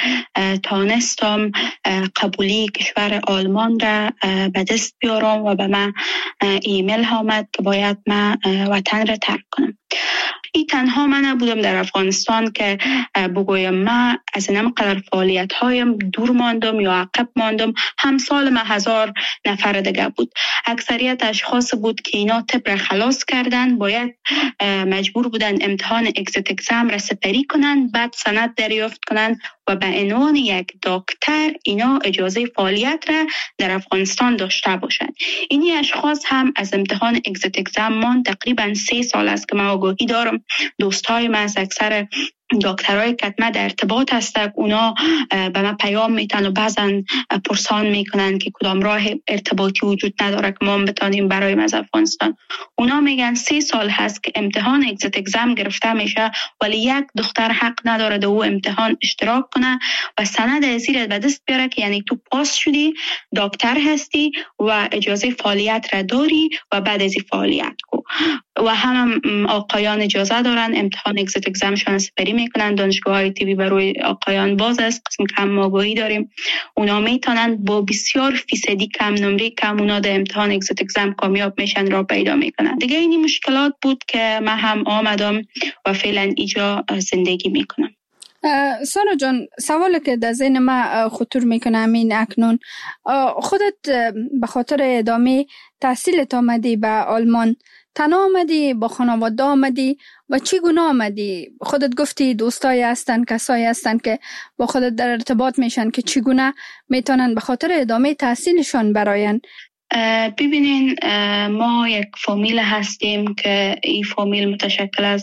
تانستم قبولی کشور آلمان را به دست بیارم و به من ایمیل آمد که باید من وطن را ترک کنم. این تنها من نبودم در افغانستان که بگویم من از این قدر فعالیت هایم دور ماندم یا عقب ماندم. همسال من 1000 نفر دیگه بود. اکثریت اشخاص بود که اینا طب را خلاص کردن، باید مجبور بودن امتحان اگزیت اگزام را سپری کنن، بعد سند دریافت کنن و به عنوان یک دکتر اینا اجازه فعالیت را در افغانستان داشته باشند. اینی اشخاص هم از امتحان اگزیت اگزام من تقریبا 3 سال است که من آگاهی دارم. دوستای من از اکثر دکترای کتمه در ارتباط هستند، اونا به من پیام میتن و بعضا پرسان میکنن که کدام راه ارتباطی وجود نداره که ما بتانیم برای از افغانستان. اونا میگن 3 سال هست که امتحان اگزیت اگزام گرفته میشه ولی یک دختر حق نداره در او امتحان اشتراک کنه و سند ازیر به دست بیاره که یعنی تو پاس شدی، دکتر هستی و اجازه فعالیت را داری و بعد از فعالیت کو. و هم آقایان اجازه دارن امتحان اگزیت اگزامشون سپری میکنن. دانشگاه های تیوی برای آقایان باز است، قسم کم آگاهی داریم. اونا میتونن با بسیار فیصدی کم نمره کم اونا در امتحان اگزیت اگزام کامیاب میشن را پیدا میکنن. دیگه اینی مشکلات بود که من هم آمدم و فعلا اینجا زندگی میکنم. سارا جان، سوالی که در ذهن من خطور میکنه همین اکنون، خودت به خاطر ادامه تحصیلت آمدی به آلمان، تنها آمدی با خانواده آمدی و چگونه آمدی؟ خودت گفتی دوستایی هستن، کسایی هستن که با خودت در ارتباط میشن که چگونه میتونن به خاطر ادامه تحصیلشان براین؟ ببینین، ما یک فامیل هستیم که این فامیل متشکل از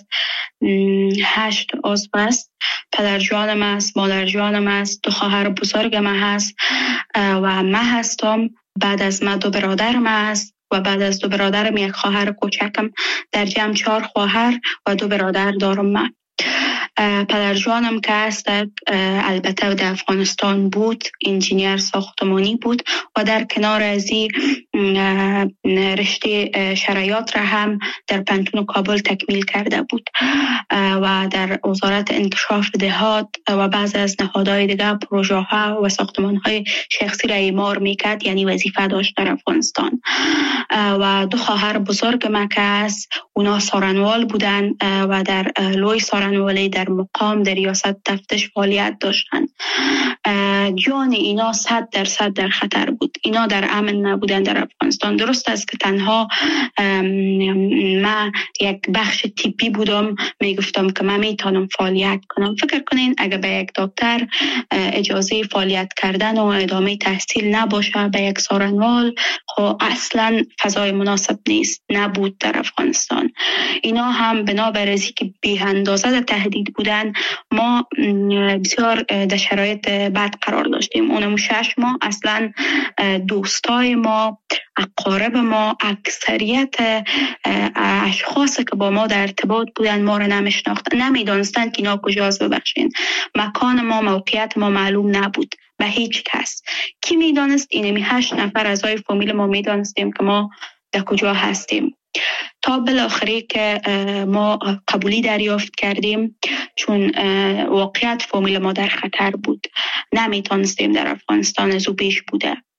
8 عضو است. پدر جانم است، مادر جانم است، 2 خواهر بزرگم هست و من هستم. بعد از من 2 برادرم است و بعد از 2 برادرم 1 خواهر کوچکم. در جمع 4 خواهر و 2 برادر دارم من. پدر جانم که هست البته در افغانستان بود، انجینیر ساختمانی بود و در کنار از این رشته شرایط را هم در پانتون کابل تکمیل کرده بود و در وزارت انکشاف دهات و بعض از نهادهای دیگه پروژه ها و ساختمان های شخصی را اعمار میکرد، یعنی وظیفه داشت در افغانستان. و 2 خواهر بزرگ من که هست اونا سارنوال بودن و در لوی سارنوالی در مقام در ریاست تفتیش فعالیت داشتند. جان اینا 100% در خطر بود. اینا در امن نبودن در افغانستان. درست است که تنها من یک بخش تیپی بودم، میگفتم که من میتونم فعالیت کنم. فکر کنین اگر به یک دکتر اجازه فعالیت کردن و ادامه تحصیل نباشه به یک سارنوال، خب اصلا فضای مناسب نیست، نبود در افغانستان. اینا هم بنابر از اینکه بی اندازه تهدید بودن، ما بسیار در شرایط بد قرار داشتیم. اونم 6 ماه اصلا دوستای ما، اقارب ما، اکثریت اشخاص که با ما در ارتباط بودن ما را نمیشناختن، نمیدانستن که اینا کجاست. ببخشین، مکان ما، موقعیت ما معلوم نبود به هیچ کس. کی میدانست؟ اینمی 8 نفر اعضای فامیل ما میدانستیم که ما در کجا هستیم. تا بالاخره که ما قبولی دریافت کردیم، چون واقعیت فامیل ما در خطر بود، نمیتونستیم در افغانستان از او پیش بوده.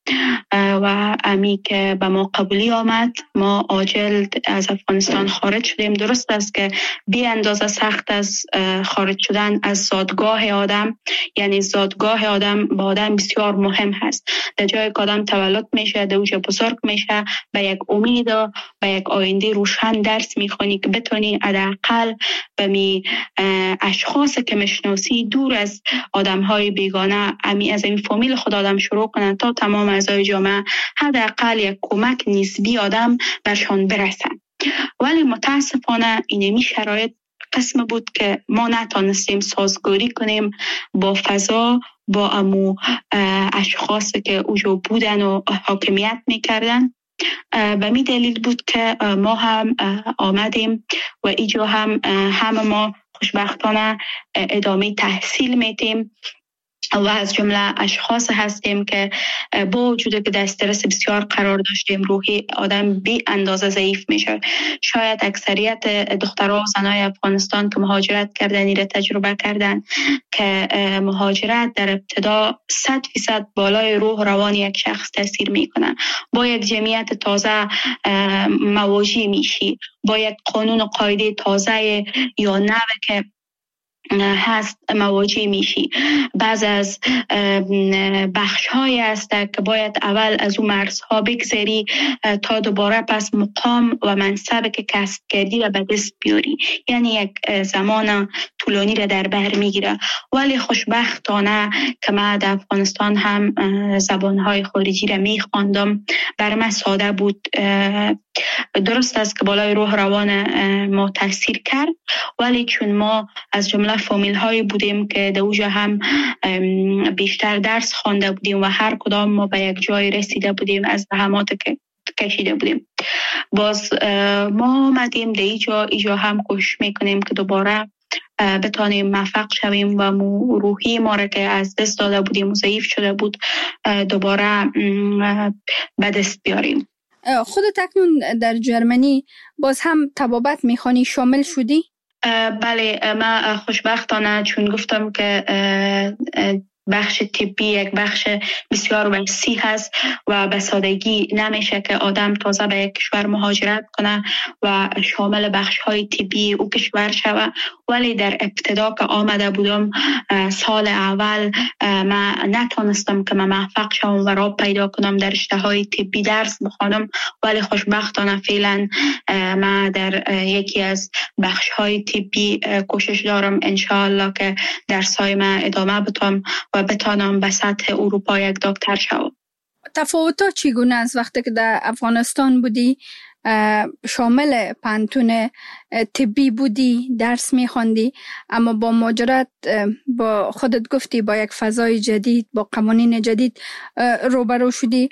و امی که به ما قبولی آمد، ما عاجل از افغانستان خارج شدیم. درست است که بی اندازه سخت از خارج شدن از زادگاه آدم، یعنی زادگاه آدم با آدم بسیار مهم هست. در جایی که آدم تولد میشه، در اوج بزرگ میشه، به یک امید و به یک آینده روشن درس میخونی که بتونی حداقل به می اشخاص که مشناسی دور از آدم‌های بیگانه، از این فامیل خود آدم شروع کنن تا تمام اعضای جامعه، حداقل یک کمک نسبی آدم برشان برسن. ولی متاسفانه اینمی شرایط قسم بود که ما نتانستیم سازگاری کنیم با فضا، با امو اشخاص که اوجا بودن و حاکمیت میکردن. به می دلیل بود که ما هم آمدیم و اینجا هم ما خوشبختانه ادامه تحصیل میدیم و از جمله اشخاص هستیم که با وجود که در استرس بسیار قرار داشتیم، روحی آدم بی اندازه ضعیف میشه. شاید اکثریت دخترها و زنای افغانستان که مهاجرت کردن را تجربه کردن که مهاجرت در ابتدا 100% بالای روح روان یک شخص تاثیر میکنه. با یک جمعیت تازه مواجه میشی، با یک قانون و قاعده تازه یا نوع که هست مواجه میشی. بعض از بخش های هست که باید اول از اون مرزها بگذری تا دوباره پس مقام و منصب که کسب کردی را به دست بیاری، یعنی یک زمان طولانی را در بر میگیره. ولی خوشبختانه که من در افغانستان هم زبانهای خارجی را میخواندم، بر من ساده بود. درست است که بالای روح روان ما تاثیر کرد، ولی چون ما از جمله فامیل هایی بودیم که در اوجا هم بیشتر درس خوانده بودیم و هر کدام ما به یک جای رسیده بودیم از زحمات که کشیده بودیم، باز ما آمدیم در اینجا هم کوشش میکنیم که دوباره بتانیم موفق شویم و روحی ما را که از دست داده بودیم و ضعیف شده بود دوباره به دست بیاریم. خودت اکنون در جرمنی باز هم طبابت میخوانی، شامل شدی؟ بله، من خوشبختانه چون گفتم که بخش طبی یک بخش بسیار وسیع هست و به سادگی نمیشه که آدم تازه به یک کشور مهاجرت کنه و شامل بخش های طبی او کشور شوه. ولی در ابتدا که آمده بودم سال اول من نتونستم که من موفق شوم و راه پیدا کنم در رشته های طبی درس بخوانم، ولی خوشبختانه فعلا من در یکی از بخش های طبی کوشش دارم انشاءالله که درسای من ادامه بدم و بتانم به سطح اروپا یک دکتر شوم. تفاوت‌ها چگونه است وقتی که در افغانستان بودی، شامل پانتون طبی بودی، درس می‌خواندی، اما با مهاجرت با خودت گفتی با یک فضای جدید، با قوانین جدید روبرو شدی،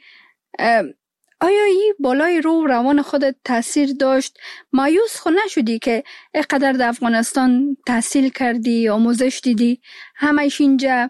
آیا این بالای روح روان خودت تاثیر داشت؟ مایوس خود نشدی که اینقدر در افغانستان تحصیل کردی، آموزش دیدی، همش اینجا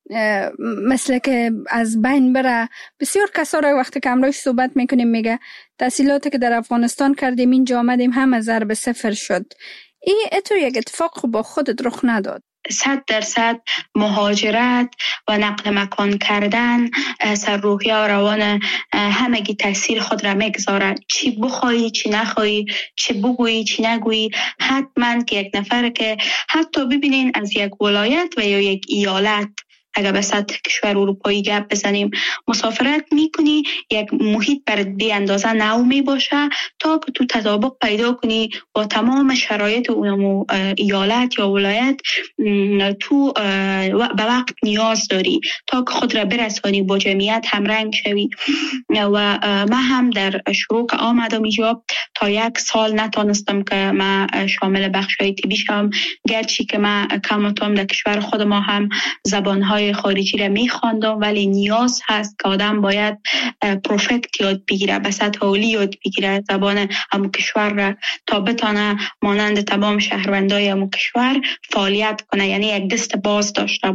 مثل که از بین بره؟ بسیار کسا را وقتی که امروز صحبت میکنیم میگه تحصیلاتی که در افغانستان کردیم اینجا آمدیم همه ضرب صفر شد. این اتو یک اتفاق با خودت رخ نداد؟ 100% مهاجرت و نقل مکان کردن سر روحی و روان همگی تاثیر خود را میگذاره. چی بخوایی چی نخوایی، چی بگویی چی نگویی، حتما که یک نفر که حتی ببینین از یک ولایت و یا یک ایالت اگر به سطح کشور اروپایی گپ بزنیم مسافرت میکنی، یک محیط برات بی اندازه نو می باشه تا که تو تطابق پیدا کنی با تمام شرایط اون ایالت یا ولایت. تو به وقت نیاز داری تا که خود را برسانی، با جمعیت همرنگ شوی. و من هم در شروع که آمدم اینجا تا 1 سال نتونستم که من شامل بخشای طبی شم، گرچه که من کماتم در کشور خود ما هم زبانهای خارجی را میخواندم، ولی نیاز هست که آدم باید پروفکت یاد بگیره، به سطح عالی یاد بگیره زبان همون کشور را تا بتانه مانند تمام شهروندای همون کشور فعالیت کنه، یعنی یک دست باز داشته باشه.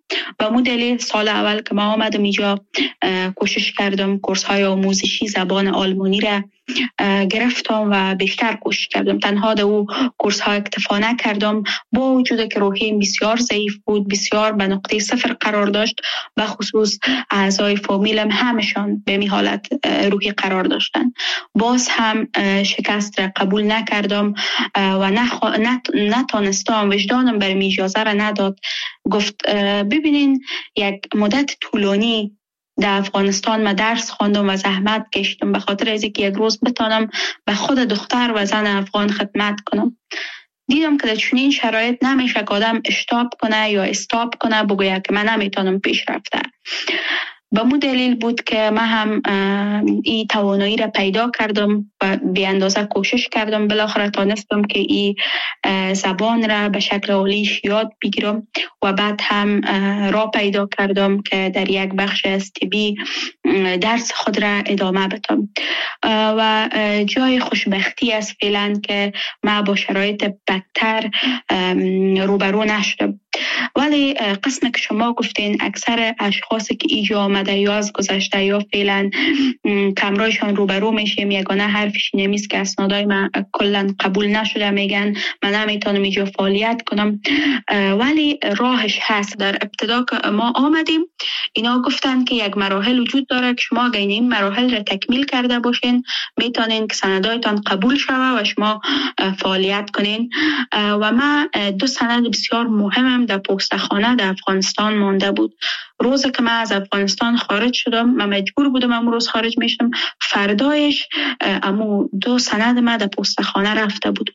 و مو دلیل سال اول که ما آمدم اینجا کوشش کردم کورس های آموزشی زبان آلمانی را گرفتم و بیشتر کوشش کردم. تنها در او کورس ها اکتفا نکردم، با وجود که روحیم بسیار ضعیف بود، بسیار به نقطه صفر قرار داشت و خصوص اعضای فامیلم همشان به می حالت روحی قرار داشتن. باز هم شکست را قبول نکردم و نتانستم، وجدانم برام اجازه را نداد. گفت ببینین یک مدت طولانی در افغانستان ما درس خواندم و زحمت کشیدم به خاطر از اینکه یک روز بتانم به خود دختر و زن افغان خدمت کنم. دیدم که در چنین شرایط نمیشه که آدم اشتاب کنه یا استاپ کنه بگوید که من نمیتونم پیش رفته. به مو دلیل بود که من هم این توانایی را پیدا کردم و به اندازه کوشش کردم. بالاخره تانستم که این زبان را به شکل عالیش یاد بگیرم و بعد هم راه پیدا کردم که در یک بخش از طبی درس خود را ادامه بدم و جای خوشبختی است فعلا که من با شرایط بدتر روبرو نشدم. ولی قسم که شما گفتین اکثر اشخاصی که اینجا آمده یا از گذشته یا فعلا کمرایشان روبرو میشیم، یگانه حرفش نمیست که اسنادای من کلا قبول نشده، میگن من نمیتونم اینجا فعالیت کنم. ولی راهش هست. در ابتدا که ما آمدیم اینا گفتن که یک مراحل وجود داره که شما اگه این مراحل را تکمیل کرده باشین میتونین که سندایتان قبول شوه و شما فعالیت کنین. و من 2 سند بسیار مهمم در پستخانه در افغانستان مانده بود. روزی که من از افغانستان خارج شدم، من مجبور بودم امو روز خارج میشم، فردایش امو 2 سند من در پستخانه رفته بود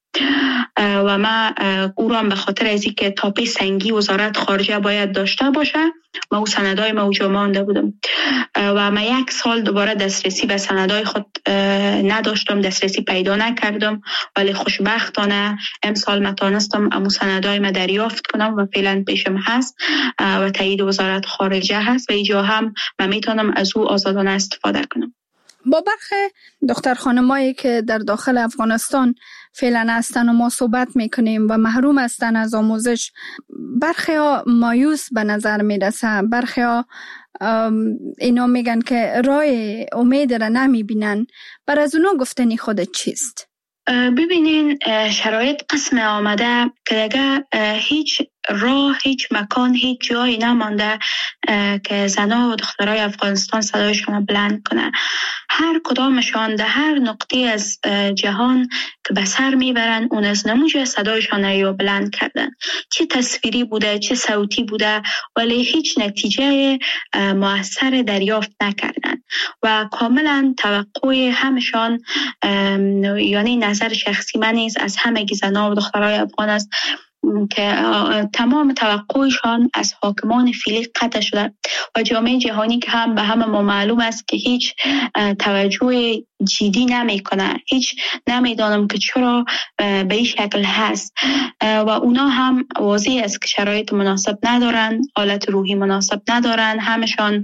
و من او را به خاطر از اینکه تاپه سنگی وزارت خارجه باید داشته باشه من او سندای ما اوجا مانده بودم و من 1 سال دوباره دسترسی به سندای خود نداشتم، دسترسی پیدا نکردم. ولی خوشبختانه امسال من تانستم امو سندای ما دریافت کنم و فعلا پیشم هست و تایید وزارت خارجه هست و اینجا هم من میتونم از او آزادانه استفاده کنم. با برخی دختر خانمایی که در داخل افغانستان فعلا هستن و ما صحبت میکنیم و محروم هستن از آموزش، برخی ها مایوس به نظر میرسه، برخی ها اینا میگن که راه امید را نمیبینن. بر از اونا گفتنی خودت چیست؟ ببینین شرایط قسم آمده که دیگه هیچ راه، هیچ مکان، هیچ جایی نمانده که زنها و دخترای افغانستان صدایشان بلند کنه. هر کدامشان در هر نقطه از جهان که به سر میبرن اون از نموجه صدایشان رو بلند کردن، چه تصویری بوده چه صوتی بوده، ولی هیچ نتیجه مؤثر دریافت نکردن و کاملا توقع همشان، یعنی نظر شخصی من نیست، از همه زنها و دخترای افغان است که تمام توقعشان از حاکمان فعلی قطع شده و جامعه جهانی که هم به همه ما معلوم است که هیچ توجه جدی نمی کنه، هیچ نمیدانم که چرا به این شکل هست و اونا هم واضح است که شرایط مناسب ندارن، حالت روحی مناسب ندارن، همشان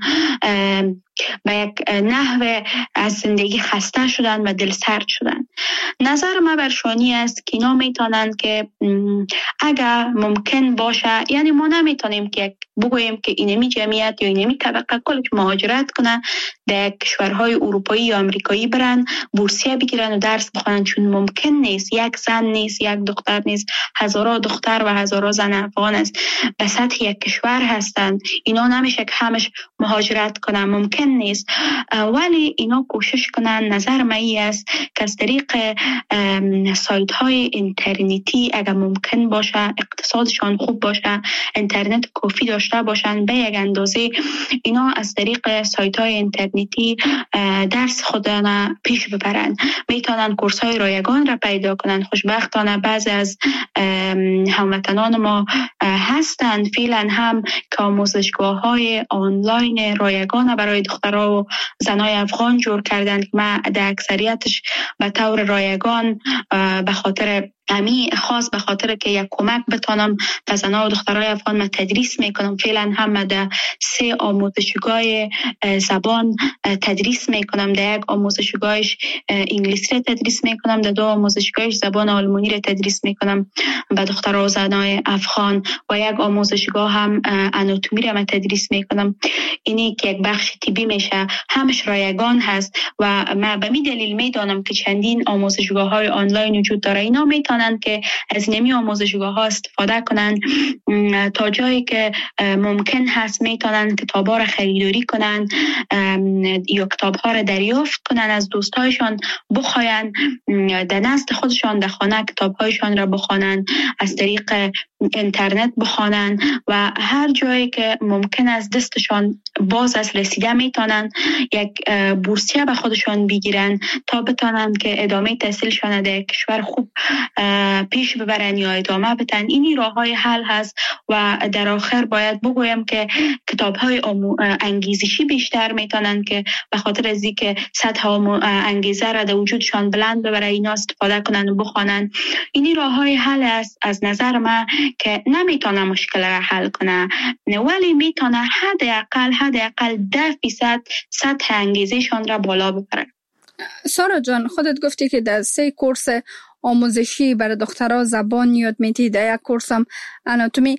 به یک نحو از زندگی خسته شدن و دل سرد شدن. نظر من برشانی است که اینا میتونن که اگر ممکن باشه، یعنی ما نمیتونیم که بگوییم که اینمی جمعیت یا اینمی طبقه کلش مهاجرت کنن در کشورهای اروپایی یا امریکایی برن بورسیه بگیرن و درس بخونن، چون ممکن نیست. یک زن نیست، یک دختر نیست، هزارها دختر و هزارها زن افغان است به سطح یک کشور هستند. اینا نمیشه که همش مهاجرت کنن، ممکن نیست. ولی اینا کوشش کنن. نظر من است که از طریق سایت های اینترنتی اگر ممکن باشه، اقتصادشان خوب باشه، اینترنت کافی داشته باشن، به یک اندازه اینا از طریق سایت های اینترنتی درس خودشان پیش ببرن، میتونن کورس های رایگان را پیدا کنن. خوشبختانه بعضی از هموطنان ما هستند فعلا هم که آموزشگاه های آنلاین رایگان برای دخترها و زنای افغان جور کردن که من در اکثریتش به طور رایگان به خاطر امی خاص به خاطر که یک کمک بتانم به زنان و دخترای افغان من تدریس میکنم. فعلا هم در 3 آموزشگاه زبان تدریس میکنم. در یک آموزشگاهش انگلیسی را تدریس میکنم، در 2 آموزشگاهش زبان آلمانی را تدریس میکنم به دخترها و زنای افغان و یک آموزشگاه هم آناتومی را من تدریس میکنم. اینی که یک بخش طبی میشه، همش رایگان هست و من به می دلیل میدانم که چندین آموزشگاه های آنلاین وجود داره. اینا میتونن که از نمی آموزشگاه ها استفاده کنن تا جایی که ممکن هست. میتونن کتاب ها را خریداری کنن یا کتاب ها را دریافت کنن از دوستایشان، بخواین در نزد خودشان در خانه کتاب هایشان را بخوانن، از طریق اینترنت بخوانن و هر جایی که ممکن است دستشان باز از رسیده میتونن یک بورسیه به خودشان بگیرن تا بتونن که ادامه تحصیلشان در کشور خوب پیش ببرن یا ادامه بدن. اینی راه های حل هست و در آخر باید بگویم که کتاب های انگیزشی بیشتر میتونن که به خاطر از اینکه سطح انگیزه را در وجودشان بلند ببره اینا استفاده کنن و بخوانن. اینی راه های حل است از نظر من که نمیتونه مشکل را حل کنه ولی میتونه حداقل 10% سطح انگیزشان را بالا ببره. سارا جان، خودت گفتی که در 3 کورس آموزشی برای دخترها زبان یاد میدی، در 1 کورس هم آناتومی.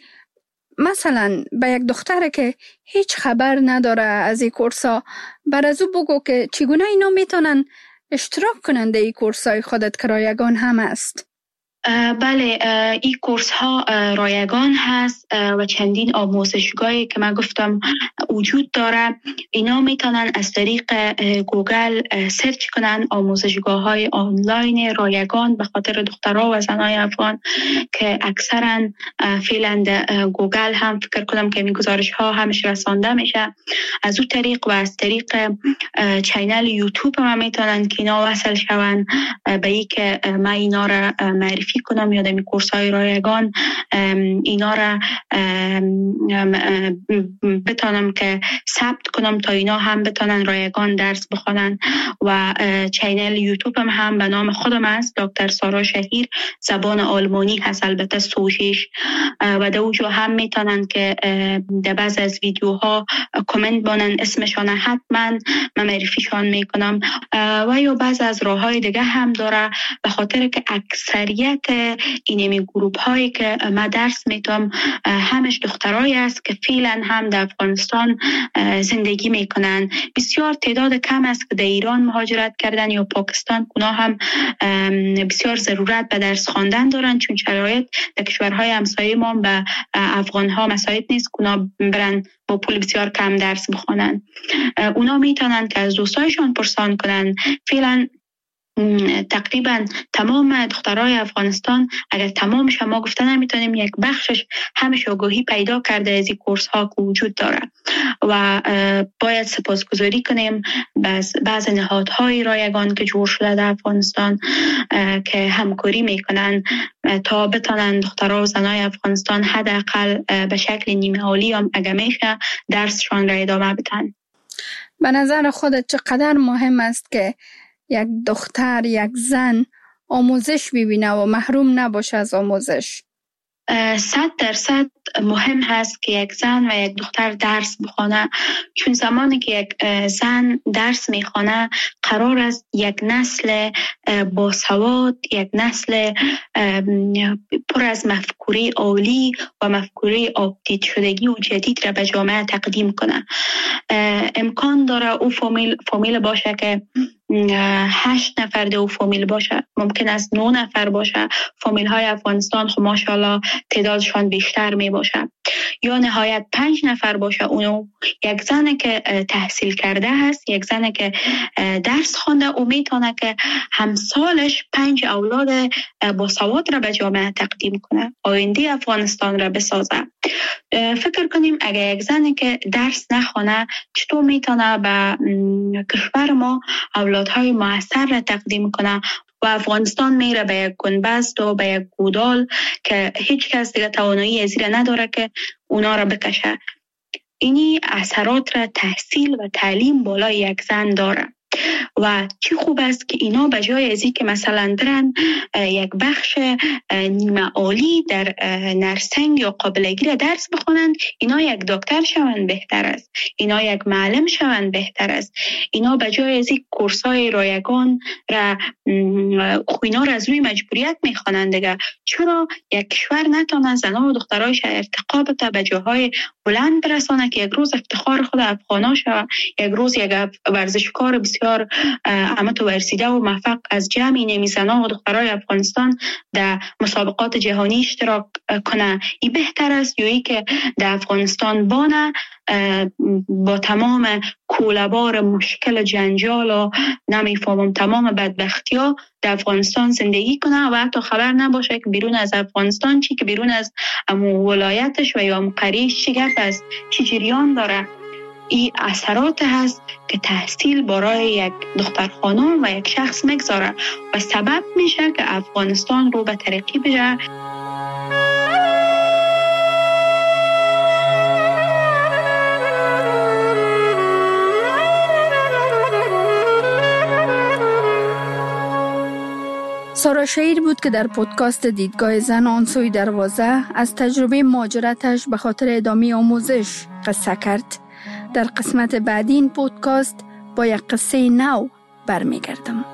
مثلا به یک دختره که هیچ خبر نداره از این کورس‌ها، بر از او بگو که چگونه اینا میتونن اشتراک کنن در این کورس‌های خودت که رایگان هم است؟ بله، این کورس ها رایگان هست و چندین آموزشگاهی که من گفتم وجود داره. اینا میتونن از طریق گوگل سرچ کنن آموزشگاه های آنلاین رایگان به خاطر دخترها و زنای افغان که اکثرا فعلا گوگل هم فکر کنم که این گزارش ها همش رسانده میشه. از اون طریق و از طریق چینل یوتیوب هم میتونن که اینا وصل شون به این که من اینا را معرفی کنم یا دمی کورس های رایگان اینا را بتونم که ثبت کنم تا اینا هم بتونن رایگان درس بخونن. و چینل یوتیوب هم به نام خودم است، دکتر سارا شهیر، زبان آلمانی هست البته سوشیش و در اونجا هم میتونن که در بعض از ویدیوها کامنت بانن اسمشان حتما من معرفیشان میکنم و یا بعض از راه های دیگه هم داره به خاطر که اکثریت اینمی گروپ هایی که من درس میتونم همش دخترایی است که فعلا هم در افغانستان زندگی میکنن. بسیار تعداد کم است که در ایران مهاجرت کردن یا پاکستان. اونا هم بسیار ضرورت به درس خواندن دارن چون شرایط در کشورهای همسایه ما به افغان ها مساعد نیست که اونا برن با پول بسیار کم درس بخونن. اونا میتونن که از دوستایشان پرسان کنن. فعلا تقریبا تمام دخترای افغانستان اگر تمامش ما گفتن نمیتونیم یک بخشش همش آگاهی پیدا کرده از این کورس ها که وجود داره و باید سپاسگزاری کنیم بعض نهادهای رایگان که جور شده در افغانستان که همکاری میکنن تا بتونن دخترها و زنای افغانستان حداقل به شکل نیمه عالی هم اگر میشه درسشان را ادامه بدن. به نظر خودت چقدر مهم است که یک دختر، یک زن آموزش ببینه و محروم نباشه از آموزش؟ 100% مهم هست که یک زن و یک دختر درس بخونه چون زمانی که یک زن درس میخونه قرار است یک نسل باسواد، یک نسل پر از مفکوره عالی و مفکوره آپدیت شدگی و جدید را به جامعه تقدیم کنه. امکان داره او فامیل باشه که 8 نفر دو فامیل باشه، ممکن است 9 نفر باشه. فامیل های افغانستان خب ماشاءالله تعدادشان بیشتر می باشه. یا نهایت 5 نفر باشه. اونو یک زنه که تحصیل کرده هست، یک زنه که درس خونده، او میتونه که همسالش 5 اولاد باسواد را به جامعه تقدیم کنه، آینده افغانستان را بسازه. فکر کنیم اگر یک زنه که درس نخونه چطور میتونه به کشور ما اولادهای موثر را تقدیم کنه و افغانستان میره به یک گنبست و به یک گودال که هیچ کس دیگه توانایی از این نداره که اونا را بکشه. اینی اثرات را تحصیل و تعلیم بالای یک زن داره. و چی خوب است که اینا به جای از این که مثلا درن یک بخش نیمه عالی در نرسنگ یا قابلگی را درس بخونند، اینا یک دکتر شوند بهتر است، اینا یک معلم شوند بهتر است. اینا به جای از این کورسای رایگان را اینا را از روی مجبوریت میخوانند دیگه. چرا یک کشور نتونه زنان و دخترایش ارتقا بده، به جاهای بلند برسانه که یک روز افتخار خود افغانا شود، یک روز یک ورزشکار بسیار متوسطه و موفق از جمع این زنان و دخترای افغانستان در مسابقات جهانی اشتراک کنه. این بهتر است یا ای که در افغانستان بانه با تمام کوله‌بار مشکل جنجال و نمیفهمم تمام بدبختی ها در افغانستان زندگی کنه و حتی خبر نباشه که بیرون از افغانستان چی، که بیرون از ولایتش و یا قریش چی گپ است، چی جریان داره. این اثرات هست که تحصیل برای یک دختر خانم و یک شخص مگذاره و سبب میشه که افغانستان رو به ترقی بره. سارا شهیر بود که در پودکاست دیدگاه زن آن سوی دروازه از تجربه مهاجرتش به خاطر ادامه آموزش قصه کرد. در قسمت بعدی این پودکاست با یک قصه نو برمیگردم.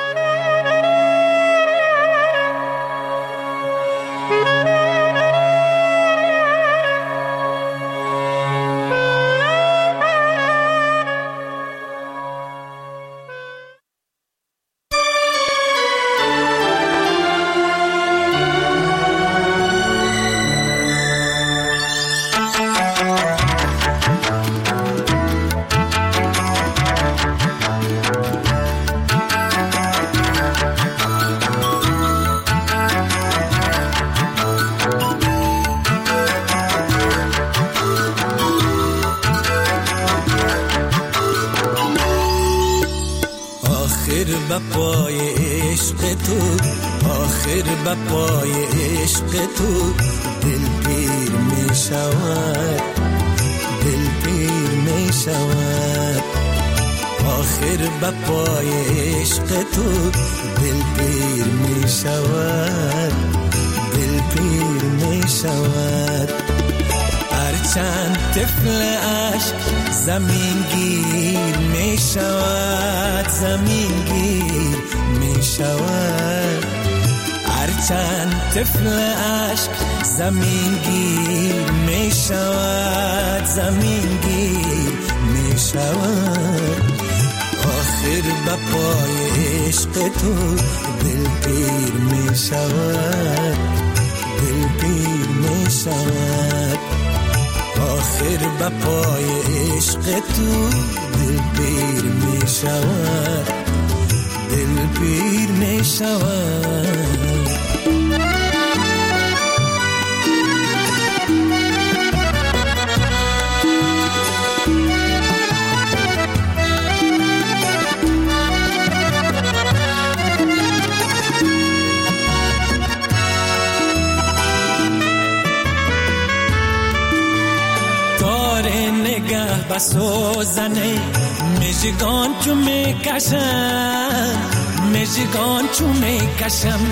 آخر به پای عشق تو دل پیر می شود، دل پیر می شود. آخر به پای عشق تو دل پیر می شود، دل پیر می شود. هرچند طفل عشق زمین گیر می شود، زمین گیر می شود. هرچند طفل عشق زمین گیر می شود، زمین گیر می شود. آخر به پای عشق تو دل پیر می شود، دل پیر می شود. آخر به پای عشق تو دل پیر می شود، دل پیر می شود. بسوزنه مژگان چو میکشم، مژگان چو میکشم.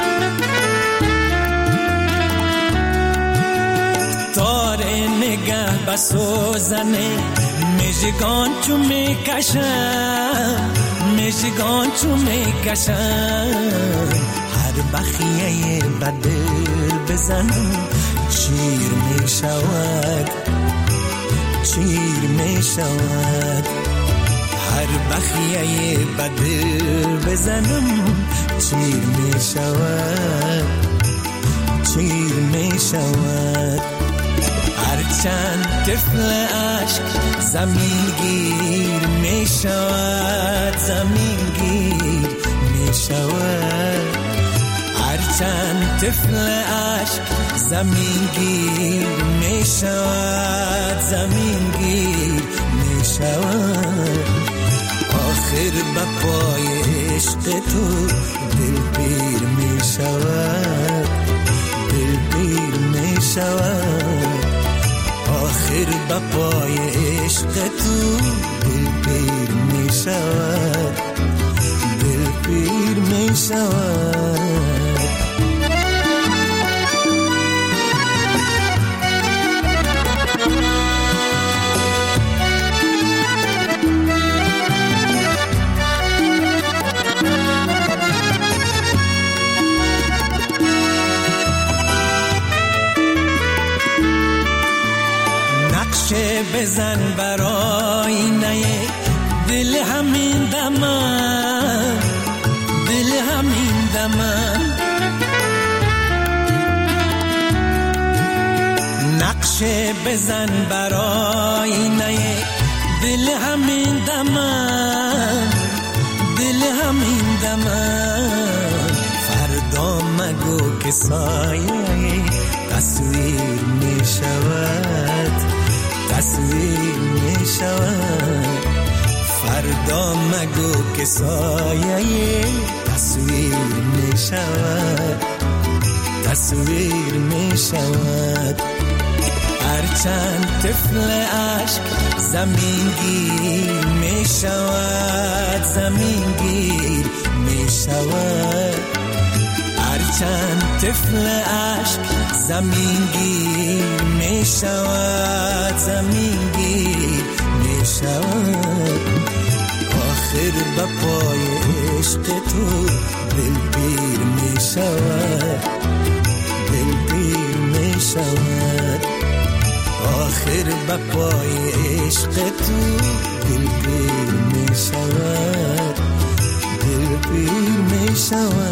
تار نگه بسوزنه مژگان چو میکشم، مژگان چو میکشم. هر بخیه بدل بزنم شیر میشود، شیر می شود. هر بخیه بدل بزنم شیر می شود، شیر می شود. هرچند طفل عشق زمین گیر می شود، زمین گیر می شود. هرچند طفل عشق زمین گیر می شود، زمین گیر می شود. آخر به پای عشق تو دل پیر می شود، دل پیر می شود. آخر به پای عشق تو دل پیر می شود، دل پیر می شود. نقشه بزن برای نه دل همین دمن، دل همین دمن. نقشه بزن برای نه دل همین دمن، دل همین دمن. فردا مگو که سایه تصویر می شود، تصویر می شود. فردا مگو که سایه تصویر می شود، تصویر می شود. هرچند طفل عشق زمین گیر می شود، زمین گیر می شود. هرچند طفل عشق زمین گیر می شود، زمین گیر می شود. آخر به پای عشق تو دل پیر می شود، دل پیر می شود. آخر به پای عشق تو دل پیر می شود، دل پیر می شود.